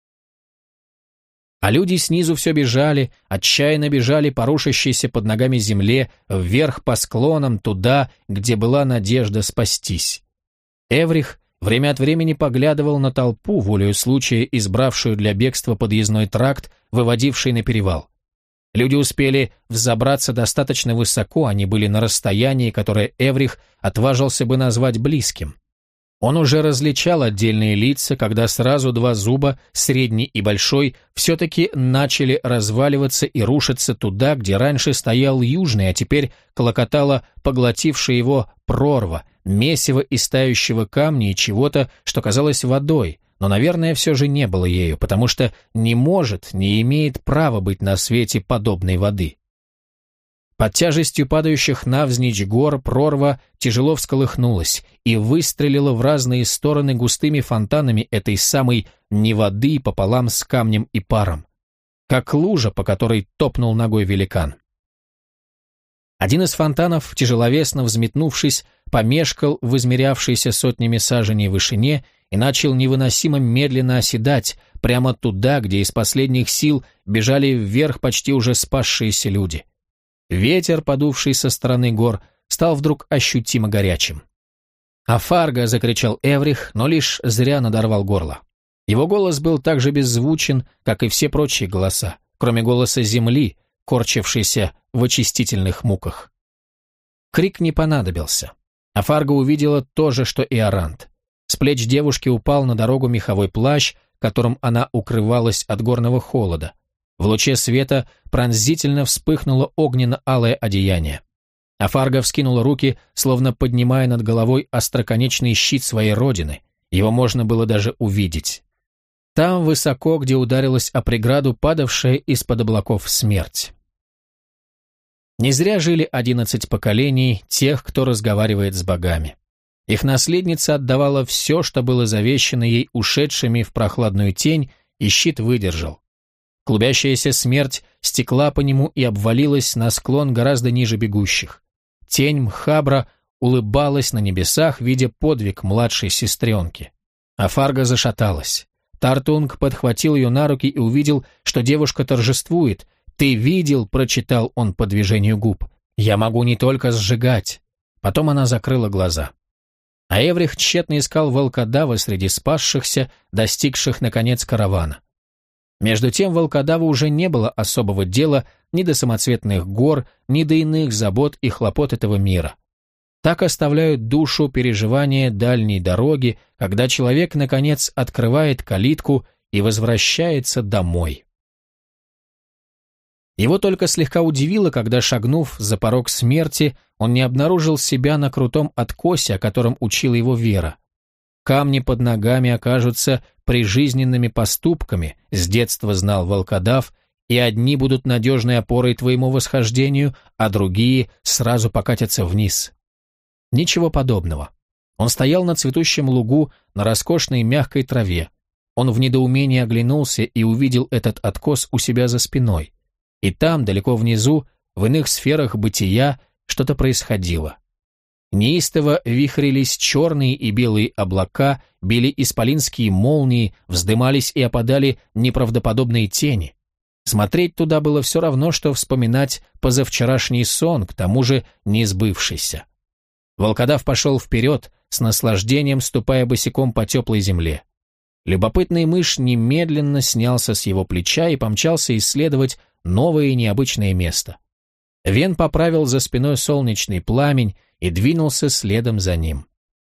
А люди снизу все бежали, отчаянно бежали по рушащейся под ногами земле, вверх по склонам, туда, где была надежда спастись. Эврих время от времени поглядывал на толпу, волею случая избравшую для бегства подъездной тракт, выводивший на перевал. Люди успели взобраться достаточно высоко, они были на расстоянии, которое Эврих отважился бы назвать близким. Он уже различал отдельные лица, когда сразу два зуба, средний и большой, все-таки начали разваливаться и рушиться туда, где раньше стоял южный, а теперь клокотала поглотившая его прорва, месиво из тающего камня и чего-то, что казалось водой, но, наверное, все же не было ею, потому что не может, не имеет права быть на свете подобной воды. Под тяжестью падающих навзничь гор прорва тяжело всколыхнулась и выстрелила в разные стороны густыми фонтанами этой самой не воды пополам с камнем и паром, как лужа, по которой топнул ногой великан. Один из фонтанов, тяжеловесно взметнувшись, помешкал в измерявшейся сотнями саженей вышине и начал невыносимо медленно оседать прямо туда, где из последних сил бежали вверх почти уже спасшиеся люди. Ветер, подувший со стороны гор, стал вдруг ощутимо горячим. «Афарго!» — закричал Эврих, но лишь зря надорвал горло. Его голос был так же беззвучен, как и все прочие голоса, кроме голоса земли, корчившейся в очистительных муках. Крик не понадобился. Афарго увидела то же, что и Арант. С плеч девушки упал на дорогу меховой плащ, которым она укрывалась от горного холода. В луче света пронзительно вспыхнуло огненно-алое одеяние. Афарго вскинула руки, словно поднимая над головой остроконечный щит своей родины. Его можно было даже увидеть. Там, высоко, где ударилась о преграду падавшая из-под облаков смерть. Не зря жили одиннадцать поколений тех, кто разговаривает с богами. Их наследница отдавала все, что было завещано ей ушедшими в прохладную тень, и щит выдержал. Клубящаяся смерть стекла по нему и обвалилась на склон гораздо ниже бегущих. Тень Мхабра улыбалась на небесах, видя подвиг младшей сестренки. Афарго зашаталась. Тартунг подхватил ее на руки и увидел, что девушка торжествует. «Ты видел», — прочитал он по движению губ, — «я могу не только сжигать». Потом она закрыла глаза. А Эврих тщетно искал волкодава среди спасшихся, достигших, наконец, каравана. Между тем волкодаву уже не было особого дела ни до самоцветных гор, ни до иных забот и хлопот этого мира. Так оставляют душу переживания дальней дороги, когда человек, наконец, открывает калитку и возвращается домой. Его только слегка удивило, когда, шагнув за порог смерти, он не обнаружил себя на крутом откосе, о котором учила его Вера. Камни под ногами окажутся прижизненными поступками, с детства знал волкодав, и одни будут надежной опорой твоему восхождению, а другие сразу покатятся вниз. Ничего подобного. Он стоял на цветущем лугу, на роскошной мягкой траве. Он в недоумении оглянулся и увидел этот откос у себя за спиной. И там, далеко внизу, в иных сферах бытия, что-то происходило. Неистово вихрились черные и белые облака, били исполинские молнии, вздымались и опадали неправдоподобные тени. Смотреть туда было все равно, что вспоминать позавчерашний сон, к тому же не сбывшийся. Волкодав пошел вперед, с наслаждением ступая босиком по теплой земле. Любопытный мышь немедленно снялся с его плеча и помчался исследовать новое и необычное место. Вен поправил за спиной солнечный пламень и двинулся следом за ним.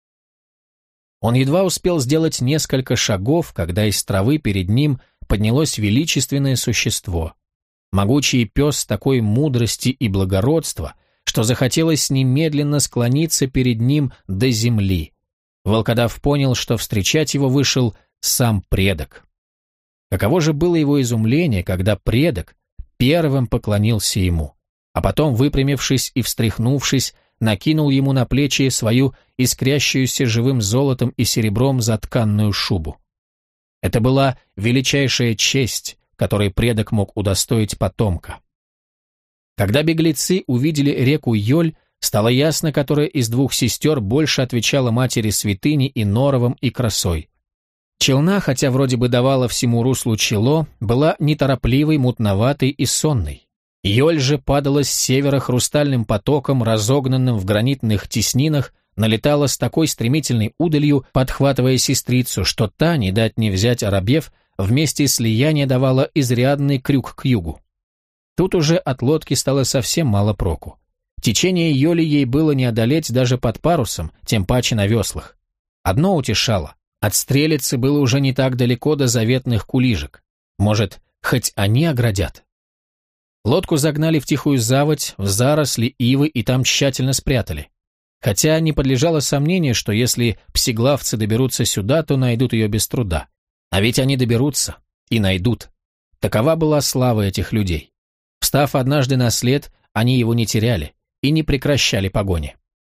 Он едва успел сделать несколько шагов, когда из травы перед ним поднялось величественное существо. Могучий пес такой мудрости и благородства, что захотелось немедленно склониться перед ним до земли. Волкодав понял, что встречать его вышел сам предок. Каково же было его изумление, когда предок первым поклонился ему, а потом, выпрямившись и встряхнувшись, накинул ему на плечи свою искрящуюся живым золотом и серебром затканную шубу. Это была величайшая честь, которой предок мог удостоить потомка. Когда беглецы увидели реку Йоль, стало ясно, которая из двух сестер больше отвечала матери святыни и норовом, и красой. Челна, хотя вроде бы давала всему руслу чело, была неторопливой, мутноватой и сонной. Йоль же падала с севера хрустальным потоком, разогнанным в гранитных теснинах, налетала с такой стремительной удалью, подхватывая сестрицу, что та, не дать не взять оробев, вместе слияния давала изрядный крюк к югу. Тут уже от лодки стало совсем мало проку. Течение Йоли ей было не одолеть даже под парусом, тем паче на веслах. Одно утешало. От стрелицы было уже не так далеко до заветных кулижек. Может, хоть они оградят? Лодку загнали в тихую заводь, в заросли ивы и там тщательно спрятали. Хотя не подлежало сомнению, что если псиглавцы доберутся сюда, то найдут ее без труда. А ведь они доберутся и найдут. Такова была слава этих людей. Встав однажды на след, они его не теряли и не прекращали погони.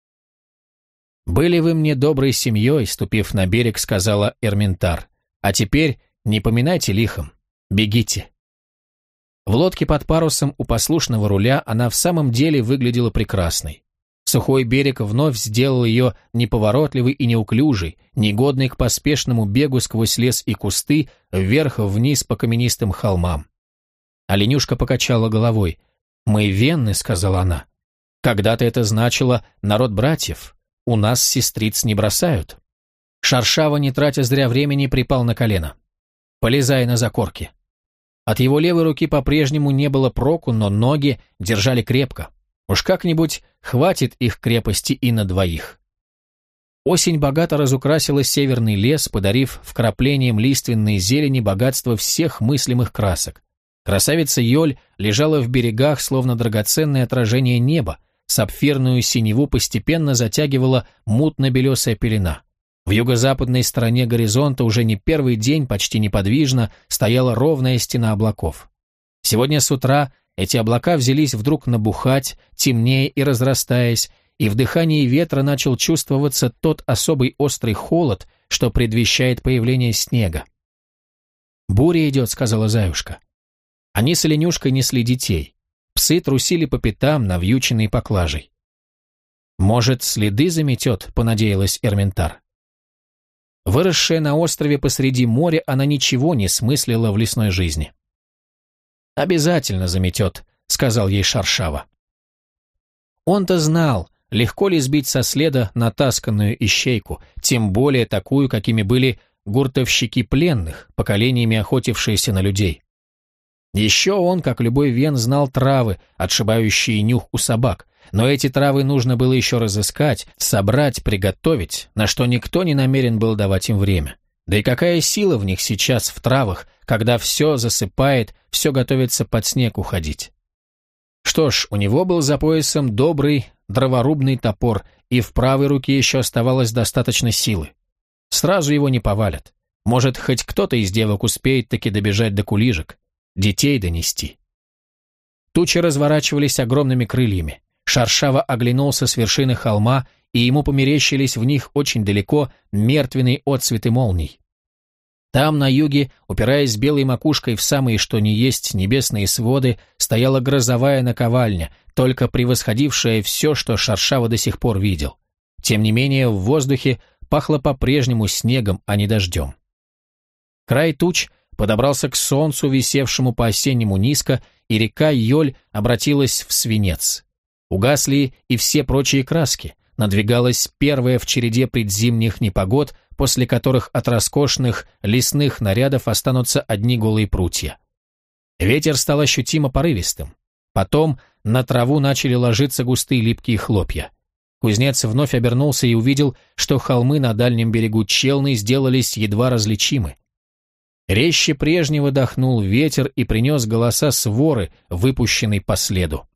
«Были вы мне доброй семьей», — ступив на берег, сказала Эрминтар. «А теперь не поминайте лихом. Бегите». В лодке под парусом у послушного руля она в самом деле выглядела прекрасной. Сухой берег вновь сделал ее неповоротливой и неуклюжей, негодной к поспешному бегу сквозь лес и кусты, вверх-вниз по каменистым холмам. Оленюшка покачала головой. «Мы венны», — сказала она. «Когда-то это значило «народ братьев». У нас сестриц не бросают». Шаршава, не тратя зря времени, припал на колено. «Полезай на закорки». От его левой руки по-прежнему не было проку, но ноги держали крепко. Уж как-нибудь хватит их крепости и на двоих. Осень богато разукрасила северный лес, подарив вкраплением лиственной зелени богатство всех мыслимых красок. Красавица Йоль лежала в берегах, словно драгоценное отражение неба, сапфирную синеву постепенно затягивала мутно-белесая пелена. В юго-западной стороне горизонта уже не первый день почти неподвижно стояла ровная стена облаков. Сегодня с утра эти облака взялись вдруг набухать, темнее и разрастаясь, и в дыхании ветра начал чувствоваться тот особый острый холод, что предвещает появление снега. «Буря идет», — сказала Заюшка. Они с Оленюшкой несли детей. Псы трусили по пятам, навьюченные поклажей. «Может, следы заметет», — понадеялась Эрминтар. Выросшая на острове посреди моря, она ничего не смыслила в лесной жизни. «Обязательно заметет», — сказал ей Шаршава. Он-то знал, легко ли сбить со следа натасканную ищейку, тем более такую, какими были гуртовщики пленных, поколениями охотившиеся на людей. Еще он, как любой вен, знал травы, отшибающие нюх у собак, но эти травы нужно было еще разыскать, собрать, приготовить, на что никто не намерен был давать им время. Да и какая сила в них сейчас, в травах, когда все засыпает, все готовится под снег уходить. Что ж, у него был за поясом добрый дроворубный топор, и в правой руке еще оставалось достаточно силы. Сразу его не повалят. Может, хоть кто-то из девок успеет таки добежать до кулижек, детей донести. Тучи разворачивались огромными крыльями. Шаршава оглянулся с вершины холма, и ему померещились в них очень далеко мертвенные отсветы молний. Там, на юге, упираясь белой макушкой в самые что ни есть небесные своды, стояла грозовая наковальня, только превосходившая все, что Шаршава до сих пор видел. Тем не менее, в воздухе пахло по-прежнему снегом, а не дождем. Край туч подобрался к солнцу, висевшему по-осеннему низко, и река Йоль обратилась в свинец. Угасли и все прочие краски. Надвигалась первая в череде предзимних непогод, после которых от роскошных лесных нарядов останутся одни голые прутья. Ветер стал ощутимо порывистым. Потом на траву начали ложиться густые липкие хлопья. Кузнец вновь обернулся и увидел, что холмы на дальнем берегу Челны сделались едва различимы. Резче прежнего дохнул ветер и принес голоса своры, выпущенной по следу.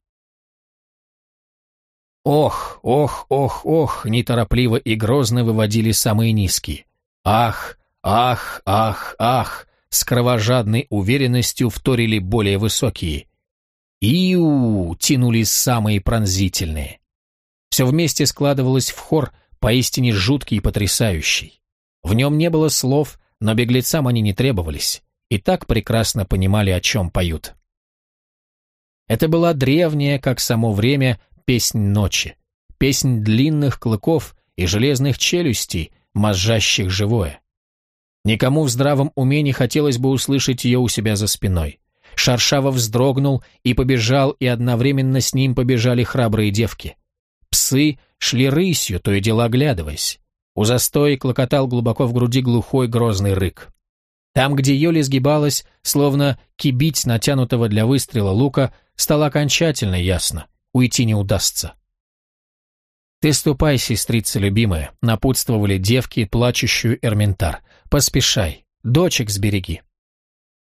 Ох, ох, ох, ох, неторопливо и грозно выводили самые низкие. Ах, ах, ах, ах, с кровожадной уверенностью вторили более высокие. Иу, тянулись самые пронзительные. Все вместе складывалось в хор, поистине жуткий и потрясающий. В нем не было слов, но беглецам они не требовались, и так прекрасно понимали, о чем поют. Это была древняя, как само время, песнь ночи, песнь длинных клыков и железных челюстей, мозжащих живое. Никому в здравом уме не хотелось бы услышать ее у себя за спиной. Шаршава вздрогнул и побежал, и одновременно с ним побежали храбрые девки. Псы шли рысью, то и дело оглядываясь. У застоя клокотал глубоко в груди глухой грозный рык. Там, где Йоли сгибалась, словно кибить натянутого для выстрела лука, стало окончательно ясно. Уйти не удастся. «Ты ступай, сестрица любимая», — напутствовали девки, плачущую Эрминтар. «Поспешай, дочек сбереги».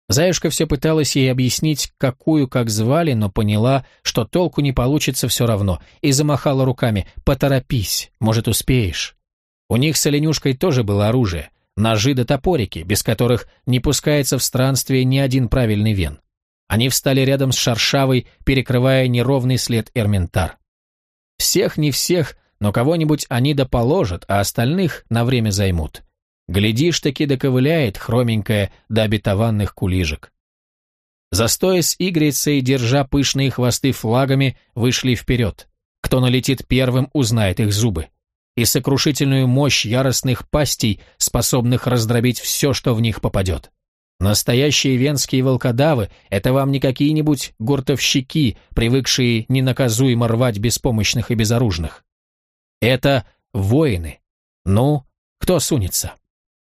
Заюшка все пыталась ей объяснить, какую как звали, но поняла, что толку не получится все равно, и замахала руками: «Поторопись, может, успеешь». У них с Оленюшкой тоже было оружие, ножи да топорики, без которых не пускается в странствие ни один правильный вен. Они встали рядом с Шаршавой, перекрывая неровный след Эрментар. Всех не всех, но кого-нибудь они доположат, а остальных на время займут. Глядишь-таки доковыляет хроменькая до обетованных кулижек. Застоя с игрицей, держа пышные хвосты флагами, вышли вперед. Кто налетит первым, узнает их зубы. И сокрушительную мощь яростных пастей, способных раздробить все, что в них попадет. Настоящие венские волкодавы – это вам не какие-нибудь гуртовщики, привыкшие ненаказуемо рвать беспомощных и безоружных. Это воины. Ну, кто сунется?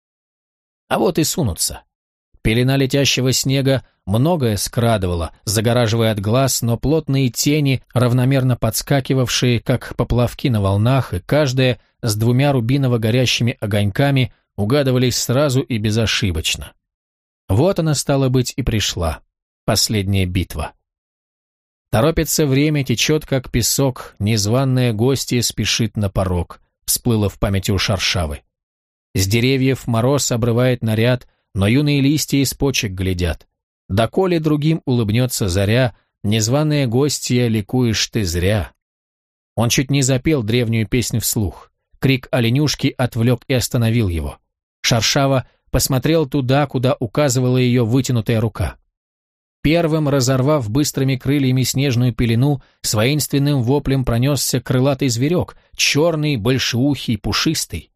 А вот и сунутся. Пелена летящего снега многое скрадывала, загораживая от глаз, но плотные тени, равномерно подскакивавшие, как поплавки на волнах, и каждая с двумя рубиново-горящими огоньками, угадывались сразу и безошибочно. Вот она, стала быть, и пришла. Последняя битва. Торопится время, течет, как песок, незваное гостье спешит на порог, всплыло в памяти у Шаршавы. С деревьев мороз обрывает наряд, но юные листья из почек глядят. Доколе другим улыбнется заря, незваная гостья, ликуешь ты зря. Он чуть не запел древнюю песню вслух. Крик оленюшки отвлек и остановил его. Шаршава посмотрел туда, куда указывала ее вытянутая рука. Первым, разорвав быстрыми крыльями снежную пелену, с воинственным воплем пронесся крылатый зверек, черный, большеухий, пушистый.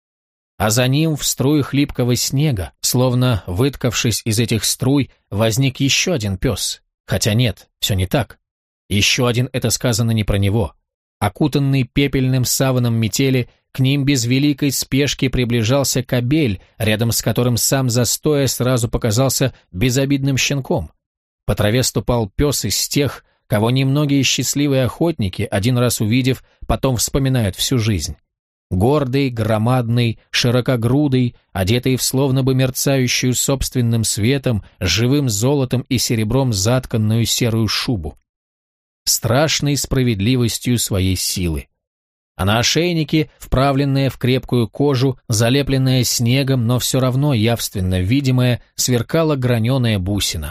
А за ним в струях липкого снега, словно выткавшись из этих струй, возник еще один пес. Хотя нет, все не так. Еще один — это сказано не про него. Окутанный пепельным саваном метели, к ним без великой спешки приближался кобель, рядом с которым сам застоя сразу показался безобидным щенком. По траве ступал пес из тех, кого немногие счастливые охотники, один раз увидев, потом вспоминают всю жизнь. Гордый, громадный, широкогрудый, одетый в словно бы мерцающую собственным светом, живым золотом и серебром затканную серую шубу. Страшной справедливостью своей силы. А на ошейнике, вправленная в крепкую кожу, залепленная снегом, но все равно явственно видимая, сверкала граненая бусина.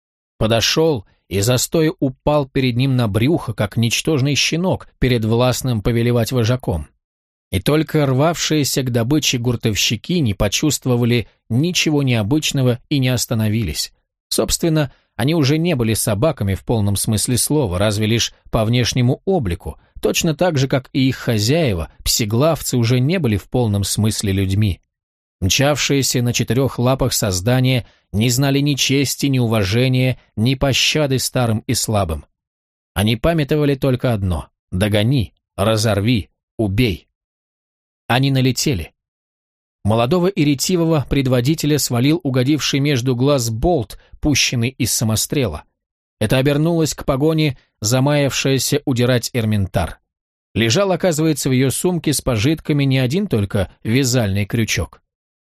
Подошел и застоя упал перед ним на брюхо, как ничтожный щенок перед властным повелевать вожаком. И только рвавшиеся к добыче гуртовщики не почувствовали ничего необычного и не остановились. Собственно, они уже не были собаками в полном смысле слова, разве лишь по внешнему облику, точно так же, как и их хозяева, псиглавцы, уже не были в полном смысле людьми. Мчавшиеся на четырех лапах создания не знали ни чести, ни уважения, ни пощады старым и слабым. Они памятовали только одно — догони, разорви, убей. Они налетели. Молодого и ретивого предводителя свалил угодивший между глаз болт, пущенный из самострела. Это обернулось к погоне, замаявшаяся удирать Эрментар. Лежал, оказывается, в ее сумке с пожитками не один только вязальный крючок.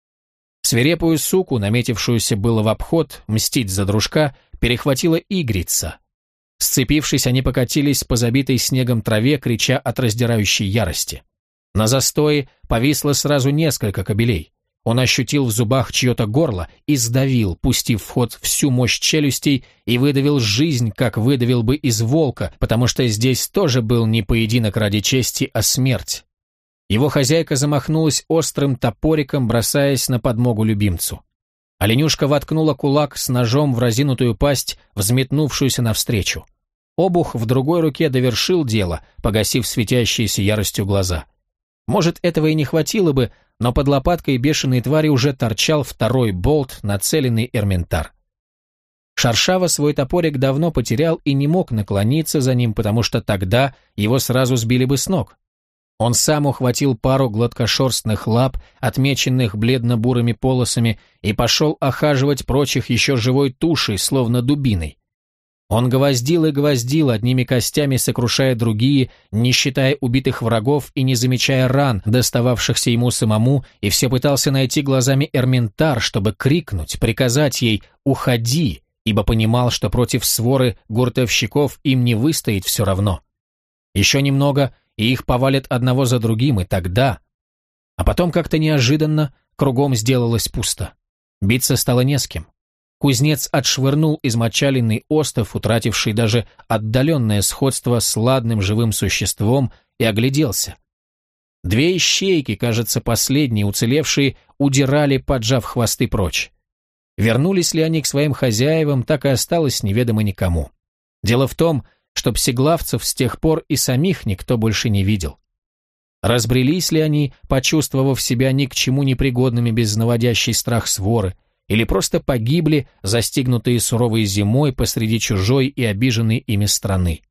Свирепую суку, наметившуюся было в обход, мстить за дружка, перехватила игрица. Сцепившись, они покатились по забитой снегом траве, крича от раздирающей ярости. На застое повисло сразу несколько кобелей. Он ощутил в зубах чье-то горло и сдавил, пустив в ход всю мощь челюстей, и выдавил жизнь, как выдавил бы из волка, потому что здесь тоже был не поединок ради чести, а смерть. Его хозяйка замахнулась острым топориком, бросаясь на подмогу любимцу. Оленюшка воткнула кулак с ножом в разинутую пасть, взметнувшуюся навстречу. Обух в другой руке довершил дело, погасив светящиеся яростью глаза. Может, этого и не хватило бы, но под лопаткой бешеной твари уже торчал второй болт, нацеленный Эрментар. Шаршава свой топорик давно потерял и не мог наклониться за ним, потому что тогда его сразу сбили бы с ног. Он сам ухватил пару гладкошерстных лап, отмеченных бледно-бурыми полосами, и пошел охаживать прочих еще живой тушей, словно дубиной. Он гвоздил и гвоздил, одними костями сокрушая другие, не считая убитых врагов и не замечая ран, достававшихся ему самому, и все пытался найти глазами Эрминтар, чтобы крикнуть, приказать ей «Уходи!», ибо понимал, что против своры гуртовщиков им не выстоять все равно. Еще немного, и их повалят одного за другим, и тогда... А потом как-то неожиданно кругом сделалось пусто. Биться стало не с кем. Кузнец отшвырнул измочаленный остов, утративший даже отдаленное сходство с ладным живым существом, и огляделся. Две ищейки, кажется, последние, уцелевшие, удирали, поджав хвосты прочь. Вернулись ли они к своим хозяевам, так и осталось неведомо никому. Дело в том, что псиглавцев с тех пор и самих никто больше не видел. Разбрелись ли они, почувствовав себя ни к чему непригодными без наводящей страх своры, или просто погибли, застигнутые суровой зимой посреди чужой и обиженной ими страны.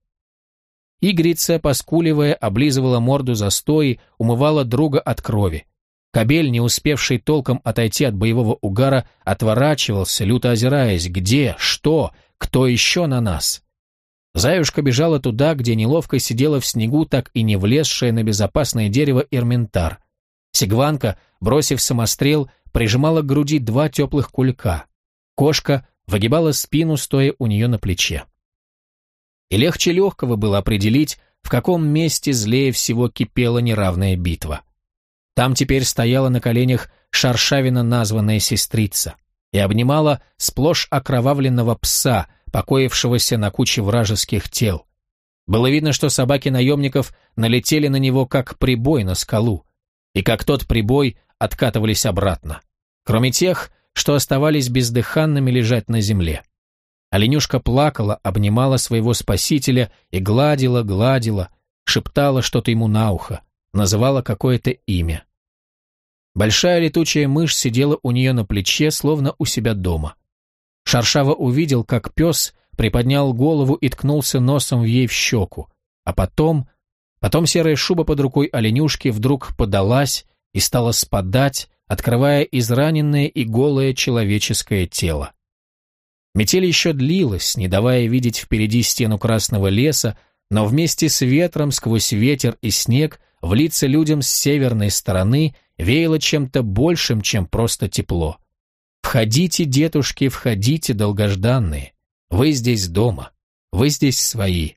Игрица, поскуливая, облизывала морду застои, умывала друга от крови. Кобель, не успевший толком отойти от боевого угара, отворачивался, люто озираясь, где, что, кто еще на нас. Заюшка бежала туда, где неловко сидела в снегу, так и не влезшая на безопасное дерево Эрминтар. Сигванка, бросив самострел, прижимала к груди два теплых кулька. Кошка выгибала спину, стоя у нее на плече. И легче легкого было определить, в каком месте злее всего кипела неравная битва. Там теперь стояла на коленях шаршавина названная сестрица и обнимала сплошь окровавленного пса, покоившегося на куче вражеских тел. Было видно, что собаки наемников налетели на него как прибой на скалу, и как тот прибой откатывались обратно, кроме тех, что оставались бездыханными лежать на земле. Оленюшка плакала, обнимала своего спасителя и гладила, гладила, шептала что-то ему на ухо, называла какое-то имя. Большая летучая мышь сидела у нее на плече, словно у себя дома. Шаршава увидел, как пес приподнял голову и ткнулся носом ей в щеку, а потом... Потом серая шуба под рукой оленюшки вдруг подалась и стала спадать, открывая израненное и голое человеческое тело. Метель еще длилась, не давая видеть впереди стену красного леса, но вместе с ветром, сквозь ветер и снег, в лица людям с северной стороны веяло чем-то большим, чем просто тепло. «Входите, детушки, входите, долгожданные. Вы здесь дома, вы здесь свои».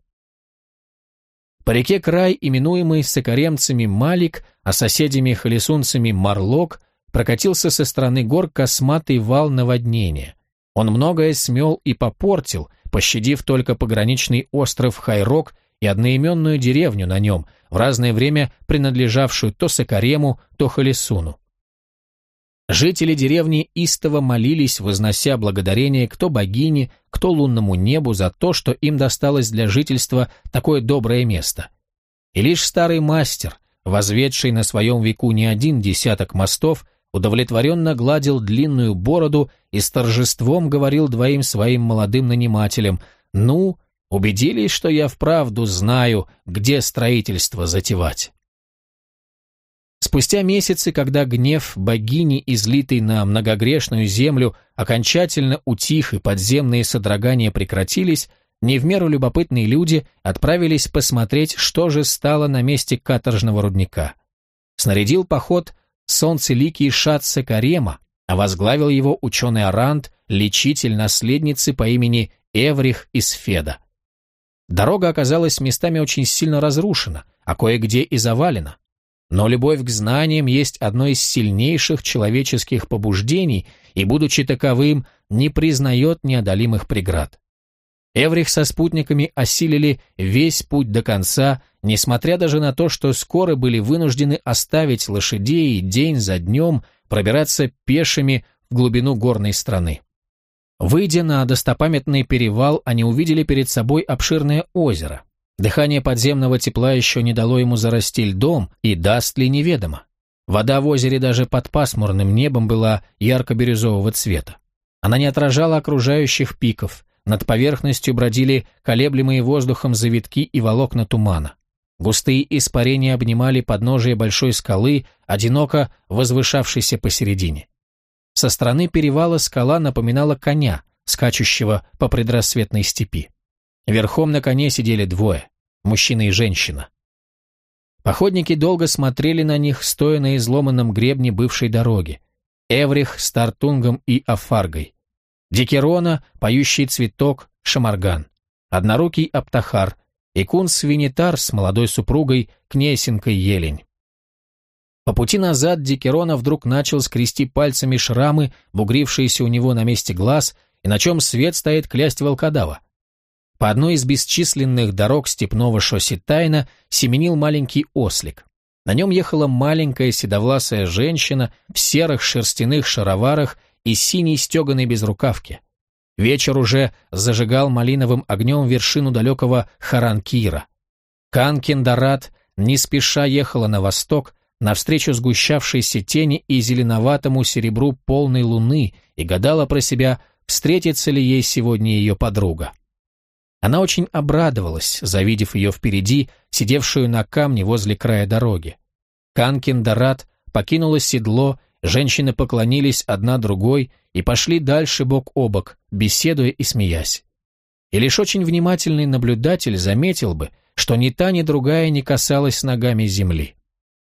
По реке Край, именуемый сокаремцами Малик, а соседями-холесунцами Марлок, прокатился со стороны гор косматый вал наводнения. Он многое смел и попортил, пощадив только пограничный остров Хайрок и одноименную деревню на нем, в разное время принадлежавшую то Сокарему, то Холесуну. Жители деревни истово молились, вознося благодарение кто богине, кто лунному небу за то, что им досталось для жительства такое доброе место. И лишь старый мастер, возведший на своем веку не один десяток мостов, удовлетворенно гладил длинную бороду и с торжеством говорил двоим своим молодым нанимателям: «Ну, убедились, что я вправду знаю, где строительство затевать». Спустя месяцы, когда гнев богини, излитый на многогрешную землю, окончательно утих и подземные содрогания прекратились, не в меру любопытные люди отправились посмотреть, что же стало на месте каторжного рудника. Снарядил поход солнцеликий шат Сокарема, а возглавил его ученый Арант, лечитель наследницы по имени Эврих из Феда. Дорога оказалась местами очень сильно разрушена, а кое-где и завалена. Но любовь к знаниям есть одно из сильнейших человеческих побуждений, и, будучи таковым, не признает неодолимых преград. Эврих со спутниками осилили весь путь до конца, несмотря даже на то, что скоро были вынуждены оставить лошадей и день за днем пробираться пешими в глубину горной страны. Выйдя на достопамятный перевал, они увидели перед собой обширное озеро. Дыхание подземного тепла еще не дало ему зарасти льдом, и даст ли неведомо. Вода в озере даже под пасмурным небом была ярко-бирюзового цвета. Она не отражала окружающих пиков, над поверхностью бродили колеблемые воздухом завитки и волокна тумана. Густые испарения обнимали подножие большой скалы, одиноко возвышавшейся посередине. Со стороны перевала скала напоминала коня, скачущего по предрассветной степи. Верхом на коне сидели двое, мужчина и женщина. Походники долго смотрели на них, стоя на изломанном гребне бывшей дороги. Эврих с Тартунгом и Афаргой. Дикерона, поющий цветок, Шамарган. Однорукий Аптахар. И Кун-Свинитар с молодой супругой, князенкой Елень. По пути назад Дикерона вдруг начал скрести пальцами шрамы, бугрившиеся у него на месте глаз, и на чем свет стоит клясть волкодава. По одной из бесчисленных дорог степного Шоситайна семенил маленький ослик. На нем ехала маленькая седовласая женщина в серых шерстяных шароварах и синей стеганой безрукавке. Вечер уже зажигал малиновым огнем вершину далекого Харанкира. Канкин-Дарат не спеша ехала на восток, навстречу сгущавшейся тени и зеленоватому серебру полной луны, и гадала про себя, встретится ли ей сегодня ее подруга. Она очень обрадовалась, завидев ее впереди, сидевшую на камне возле края дороги. Канкин-Дарат покинула седло, женщины поклонились одна другой и пошли дальше бок о бок, беседуя и смеясь. И лишь очень внимательный наблюдатель заметил бы, что ни та, ни другая не касалась ногами земли.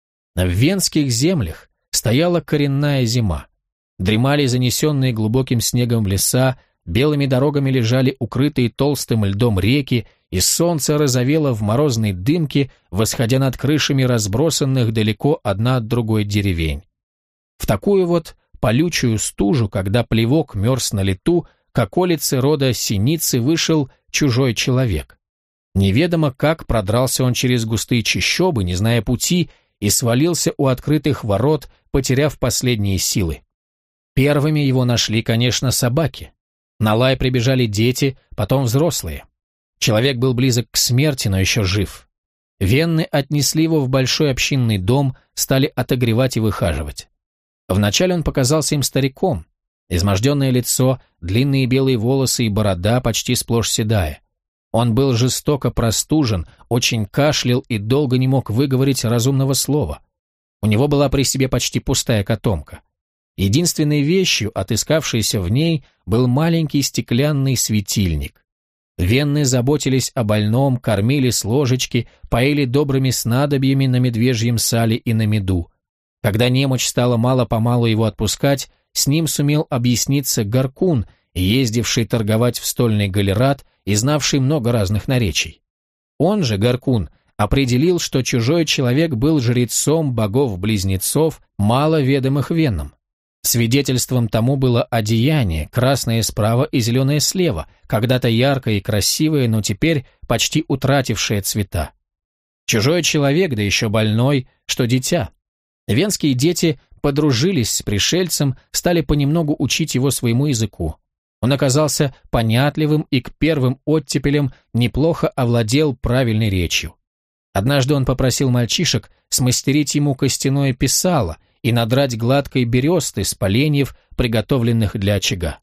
В венских землях стояла коренная зима. Дремали занесенные глубоким снегом леса, белыми дорогами лежали укрытые толстым льдом реки, и солнце розовело в морозной дымке, восходя над крышами разбросанных далеко одна от другой деревень. В такую вот полючую стужу, когда плевок мерз на лету, к околице рода Синицы вышел чужой человек. Неведомо как продрался он через густые чащобы, не зная пути, и свалился у открытых ворот, потеряв последние силы. Первыми его нашли, конечно, собаки. На лай прибежали дети, потом взрослые. Человек был близок к смерти, но еще жив. Венны отнесли его в большой общинный дом, стали отогревать и выхаживать. Вначале он показался им стариком. Изможденное лицо, длинные белые волосы и борода, почти сплошь седая. Он был жестоко простужен, очень кашлял и долго не мог выговорить разумного слова. У него была при себе почти пустая котомка. Единственной вещью, отыскавшейся в ней, был маленький стеклянный светильник. Венны заботились о больном, кормили с ложечки, поили добрыми снадобьями на медвежьем сале и на меду. Когда немочь стала мало-помалу его отпускать, с ним сумел объясниться Гаркун, ездивший торговать в стольный галерат и знавший много разных наречий. Он же, Гаркун, определил, что чужой человек был жрецом богов-близнецов, мало ведомых веннам. Свидетельством тому было одеяние, красное справа и зеленое слева, когда-то яркое и красивое, но теперь почти утратившее цвета. Чужой человек, да еще больной, что дитя. Венские дети подружились с пришельцем, стали понемногу учить его своему языку. Он оказался понятливым и к первым оттепелям неплохо овладел правильной речью. Однажды он попросил мальчишек смастерить ему костяное писало и надрать гладкой бересты с поленьев, приготовленных для очага.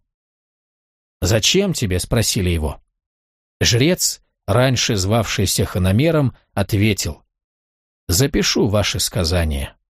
«Зачем тебе?» — спросили его. Жрец, раньше звавшийся хономером, ответил: «Запишу ваши сказания».